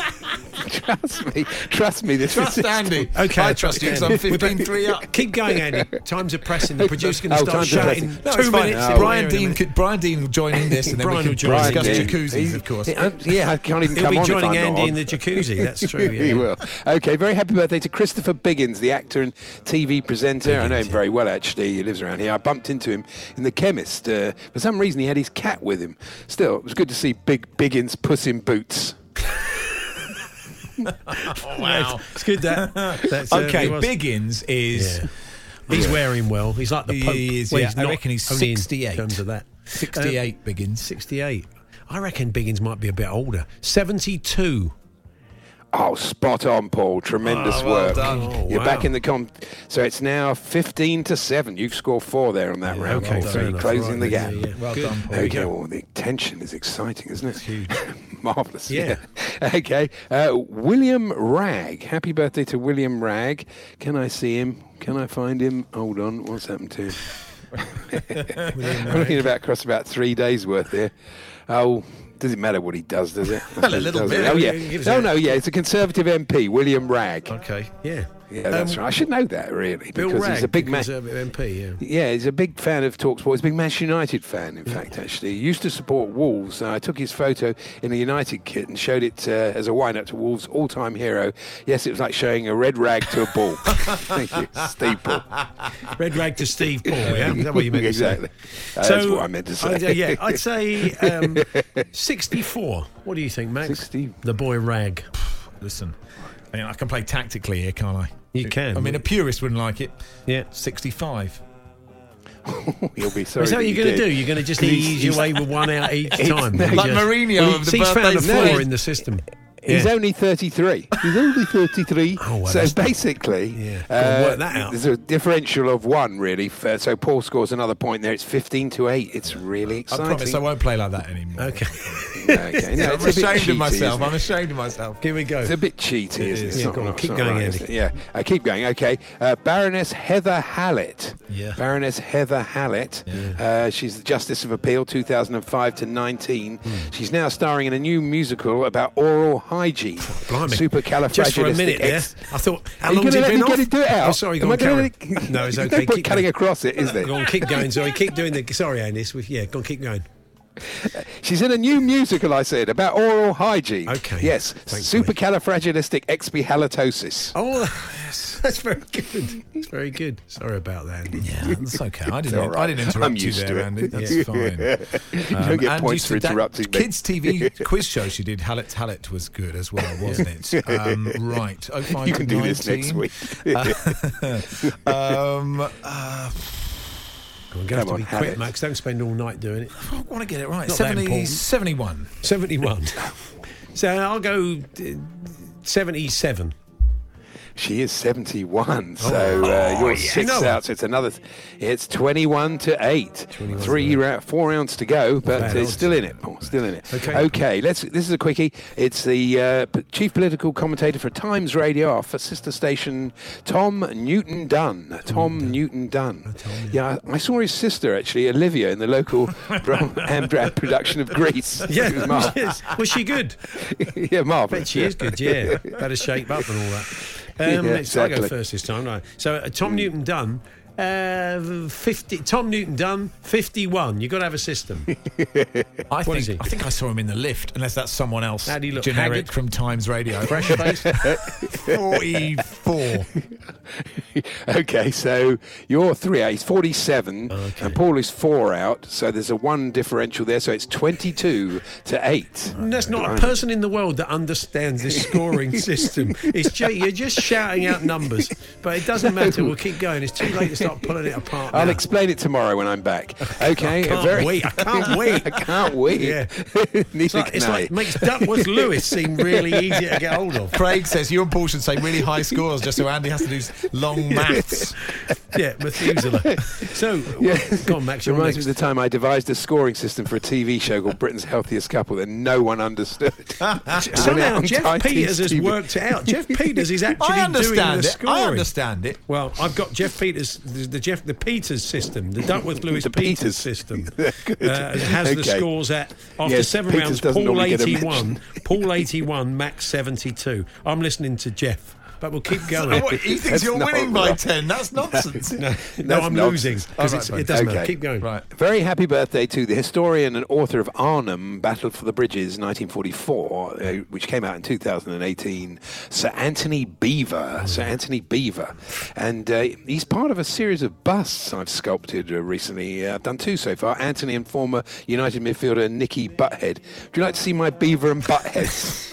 Trust me. Trust Andy. Okay, I trust you because I'm 15-3 up. Keep going, Andy. Times are pressing. The producer's going to start shouting. No, 2 minutes. Brian Dean will join in this, and then Brian we can discuss jacuzzis, of course. Yeah, I can't even He'll come be on. joining if I'm Andy not in the jacuzzi. That's true. Yeah. He will. Okay, very happy birthday to Christopher Biggins, the actor and TV presenter. I know him very well, actually. He lives around here. I bumped into him in the chemist. For some reason, he had his cat with him. Still, it was good to see Big Biggins Puss in Boots. Oh, wow. It's good that. Okay, Biggins is... Yeah. He's wearing well. He's like the Pope. He is, well, I reckon he's 68. In terms of that. 68, Biggins. 68. I reckon Biggins might be a bit older. 72. Oh, spot on, Paul. Tremendous work. Done. You're back in the so it's now 15-7. You've scored 4 there on that round. Okay, so you're closing the gap. Yeah. Well done, Paul. Okay, well, the tension is exciting, isn't it? It's huge. Marvellous. Yeah. Okay. William Ragg. Happy birthday to William Ragg. Can I see him? Can I find him? Hold on. What's happened to him? I'm looking across about 3 days worth here. Oh, doesn't matter what he does it? Well, a little bit. Oh, yeah. It's a Conservative MP, William Ragg. Okay. Yeah. Yeah, that's right. I should know that, really. Bill because Ragg, he's a big man. Conservative MP, yeah. Yeah, he's a big fan of TalkSport. He's a big Manchester United fan, in fact, actually. He used to support Wolves. I took his photo in a United kit and showed it as a wind-up to Wolves' all-time hero. Yes, it was like showing a red rag to a ball. Thank you, Steve Paul. Red rag to Steve Paul, yeah? Is that what you meant exactly. to say? That's what I meant to say. I'd say 64. What do you think, Max? 60. The boy Rag. Listen, I mean, I can play tactically here, can't I? You can. I mean, a purist wouldn't like it. Yeah. 65. You'll be sorry. Is that what you're going to do? You're going to just ease your way with one out each time? Like Mourinho of the he's found a flaw No. in the system. He's only 33. He's only 33. Oh, well, so that's basically, Gotta work that out. there's a differential of 1, really. So Paul scores another point there. It's 15-8. It's really exciting. I promise I won't play like that anymore. Okay. No, I'm ashamed of myself. I'm ashamed of myself. Here we go. It's a bit cheaty, isn't it? It's Yeah, not- go on, it's keep not going, right, Andy. is it? Yeah, keep going. Okay. Baroness Heather Hallett. Yeah. Baroness Heather Hallett. She's the Justice of Appeal, 2005 to 19. She's now starring in a new musical about oral hygiene. Blimey. Supercalifragilistic. Just for a minute there. I thought, how Are you long's going it to let been me off? get it, do it out? Oh, sorry, go Am on, I gonna carry let on. No, it's There's okay. no point Keep cutting going. across it, is there? Go on, keep going. Sorry, keep doing the... Sorry, Andy. Go on, keep going. She's in a new musical, I said, about oral hygiene. Okay. Yes. Thanks, mate. Supercalifragilisticexpialitosis. Oh, yes. That's very good. It's very good. Sorry about that, Andy. Yeah, that's okay. I It's all didn't right. interrupt I'm you used there, to it. Andy. That's Yeah. fine. You don't get and points you for said that interrupting me. Kids TV quiz show she did, Hallett was good as well, wasn't it? Right. 05 You can to do this 19. next week. We're going to have Come to on, be have quick, it. Max. Don't spend all night doing it. I want to get it right. Not that important. 71. 71. So I'll go 77. She is 71, so you're 6 out. So it's another. It's 21-8. 4 rounds to go, but it's still in it. Paul, still in it. Okay. This is a quickie. It's the chief political commentator for Times Radio, our sister station, Tom Newton-Dunn. Tom Newton-Dunn. Yeah, I saw his sister actually, Olivia, in the local Amdram production of Grease. Yeah, It was marvellous. was she good? Yeah, marvellous. Bet she is good. Yeah, better shape up and all that. So I go first this time, right? So Tom Newton-Dunn, 50. Tom Newton-Dunn, 51. You've got to have a system. I think I saw him in the lift, unless that's someone else. How do you look? Generic Haggard? from Times Radio. Fresh face? 44. Okay, so you're 3 out. He's 47, and Paul is 4 out. So there's a 1 differential there. So it's 22-8. There's not a person in the world that understands this scoring system. You're just shouting out numbers, but it doesn't matter. We'll keep going. It's too late to start pulling it apart. I'll now. explain it tomorrow when I'm back. Okay, I can't wait. I can't wait. I can't wait. Yeah. Neither It's can I. like it makes Duckworth Lewis seem really easy to get hold of. Craig says you and Paul should say really high scores just so Andy has to do long maths. Yeah, Methuselah. So, go on, Max. You're Reminds me next. of the time I devised a scoring system for a TV show called Britain's Healthiest Couple that no one understood. Somehow Jeff Peters has worked it out. Jeff Peters is actually doing the scoring. I understand it. Well, I've got Jeff Peters, the Peters system, the Duckworth Lewis The Peters system, has the Okay. scores at after Yes, 7 Peters rounds. doesn't Paul normally get a 81, Paul 81, Max 72. I'm listening to Jeff. But we'll keep going. What, he thinks That's you're not winning by right. 10. That's nonsense. No, That's I'm nonsense. losing because it doesn't matter. Okay. Keep going. Right. Very happy birthday to the historian and author of Arnhem, Battle for the Bridges, 1944, which came out in 2018, Sir Anthony Beaver. Sir Anthony Beaver. And he's part of a series of busts I've sculpted recently. I've done 2 so far. Anthony and former United midfielder Nicky Butthead. Would you like to see my beaver and buttheads?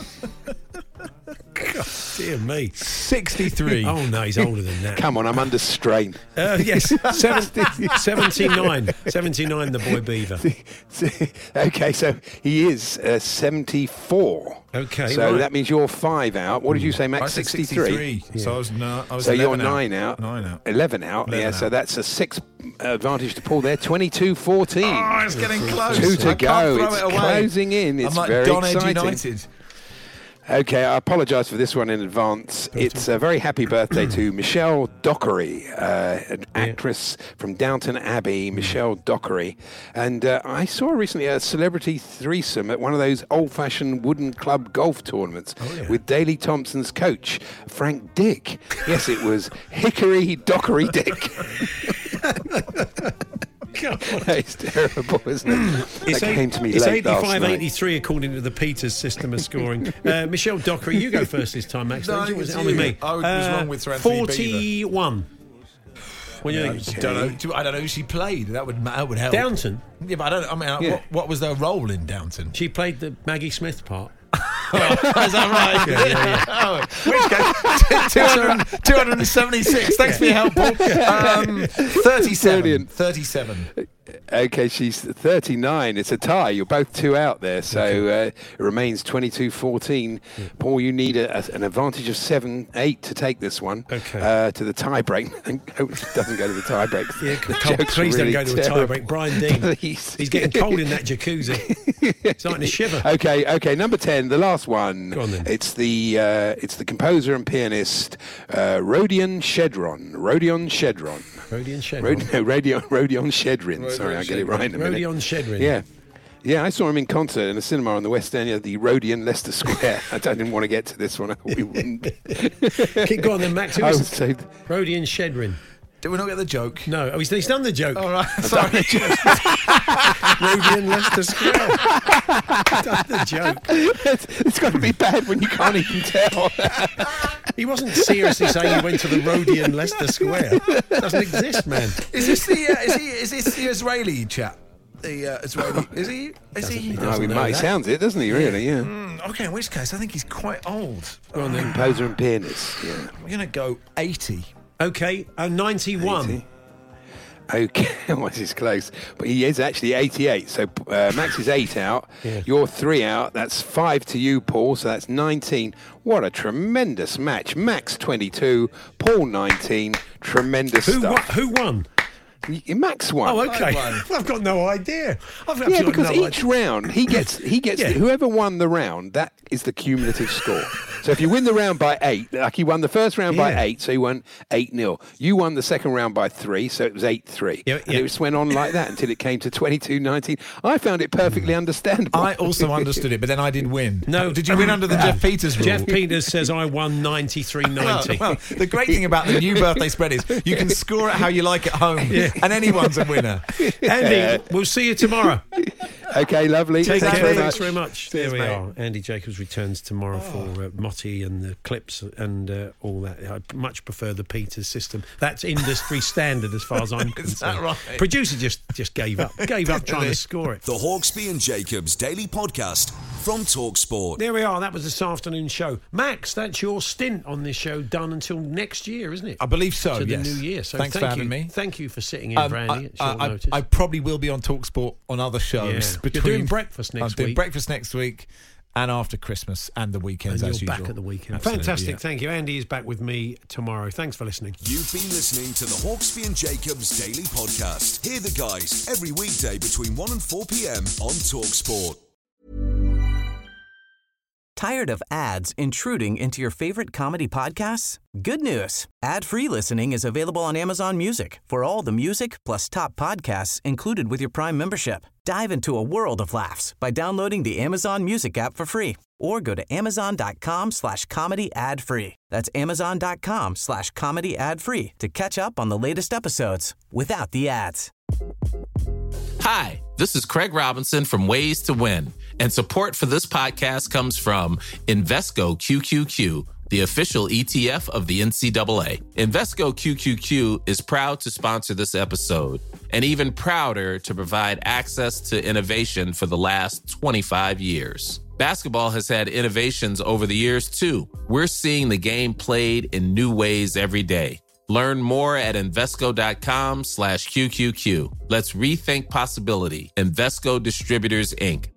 God, dear me. 63. Oh, no, he's older than that. Come on, I'm under strain. Yes, 79. 79, the boy Beaver. Okay, so he is 74. Okay, so right. that means you're 5 out. What did you say, Max? I said 63. 63. So I was So 11 you're out. 9 out. 9 out. 11 out. 11 yeah, out. so that's a 6 advantage to Paul there. 22-14. Oh, it's getting close. 2 to I can't go. throw It's it away. closing in. It's I'm like very Don Edge exciting. United. Okay, I apologise for this one in advance. It's a very happy birthday to Michelle Dockery, an actress from Downton Abbey, Michelle Dockery. And I saw recently a celebrity threesome at one of those old-fashioned wooden club golf tournaments with Daley Thompson's coach, Frank Dick. Yes, it was Hickory Dockery Dick. It's terrible, isn't it? It's That came to me it's late last night. 85-83 according to the Peters system of scoring. Michelle Dockery, you go first this time, Max. No, don't you? it was on with you. me. I was wrong with Sir Anthony 41. What do you think? I don't know who she played. That would help. Downton? Yeah, but I don't. I mean, what was their role in Downton? She played the Maggie Smith part. Is that right? Yeah. Oh, which case, 276. Thanks for your help, Paul. 37. 37. Okay, she's 39. It's a tie. You're both 2 out there, so it remains 22-14. Paul, you need an advantage of 7-8 to take this one to the tie-break. And hope it doesn't go to the tie-break. Please don't go to a tie-break. Brian Dean, he's getting cold in that jacuzzi. It's starting to shiver. Okay, number 10, the last one. Go on then. It's the composer and pianist Rodion Shedron. Rodion Shedrin. Sorry, I'll get it right in a minute. Rodion Shedrin. Yeah, I saw him in concert in a cinema on the West End at the Rodion Leicester Square. I didn't want to get to this one. We wouldn't. Keep going then, Max. Rodion Shedrin. Did we not get the joke? No. Oh, he's done the joke. All right. Sorry. Rodion Leicester Square. Done the joke. It's got to be bad when you can't even tell. He wasn't seriously saying he went to the Rodion Leicester Square. It doesn't exist, man. Is this the Israeli chap? The Israeli is he? He sounds it, doesn't he? Really? Yeah. Okay. In which case, I think he's quite old. Go on then. Composer and pianist. Yeah. We're gonna go 80. Okay, 91. 80. Okay, well, this is close. But he is actually 88. So Max is 8 out. Yeah. You're 3 out. That's 5 to you, Paul. So that's 19. What a tremendous match. Max 22, Paul 19. Tremendous stuff. Who won? Max won. Oh, okay. I've got no idea. Because each round he gets whoever won the round, that is the cumulative score. So if you win the round by 8, like he won the first round by 8, so he won 8-0. You won the second round by 3, so it was 8-3. And it just went on like that until it came to 22-19. I found it perfectly understandable. I also understood it, but then I did win. No, did you win under the Jeff Peters rule? Jeff Peters says I won 93-90. Well, the great thing about the new birthday spread is you can score it how you like at home, and anyone's a winner. Andy, we'll see you tomorrow. Okay, lovely. Take care. Thanks very much. There we are. Andy Jacobs returns tomorrow for Motti and the clips and all that. I much prefer the Peters system. That's industry standard as far as I'm concerned. Is that right? Producer just gave up trying to score it. The Hawksbee and Jacobs Daily Podcast from TalkSport. There we are. That was this afternoon's show. Max, that's your stint on this show done until next year, isn't it? I believe so, to yes. the new year. So thanks for having me. Thank you for sitting in for Andy at short notice. I probably will be on TalkSport on other shows. Yeah. You're doing breakfast next week. I'm doing breakfast next week and after Christmas and the weekends, and as you're usual. back at the weekend. Absolutely, fantastic. Thank you. Andy is back with me tomorrow. Thanks for listening. You've been listening to the Hawksbee and Jacobs Daily Podcast. Hear the guys every weekday between 1 and 4 p.m. on TalkSport. Tired of ads intruding into your favorite comedy podcasts? Good news. Ad-free listening is available on Amazon Music for all the music plus top podcasts included with your Prime membership. Dive into a world of laughs by downloading the Amazon Music app for free or go to amazon.com/comedy ad-free. That's amazon.com/comedy ad-free to catch up on the latest episodes without the ads. Hi, this is Craig Robinson from Ways to Win, and support for this podcast comes from Invesco QQQ, the official ETF of the NCAA. Invesco QQQ is proud to sponsor this episode, and even prouder to provide access to innovation for the last 25 years. Basketball has had innovations over the years, too. We're seeing the game played in new ways every day. Learn more at Invesco.com/QQQ. Let's rethink possibility. Invesco Distributors, Inc.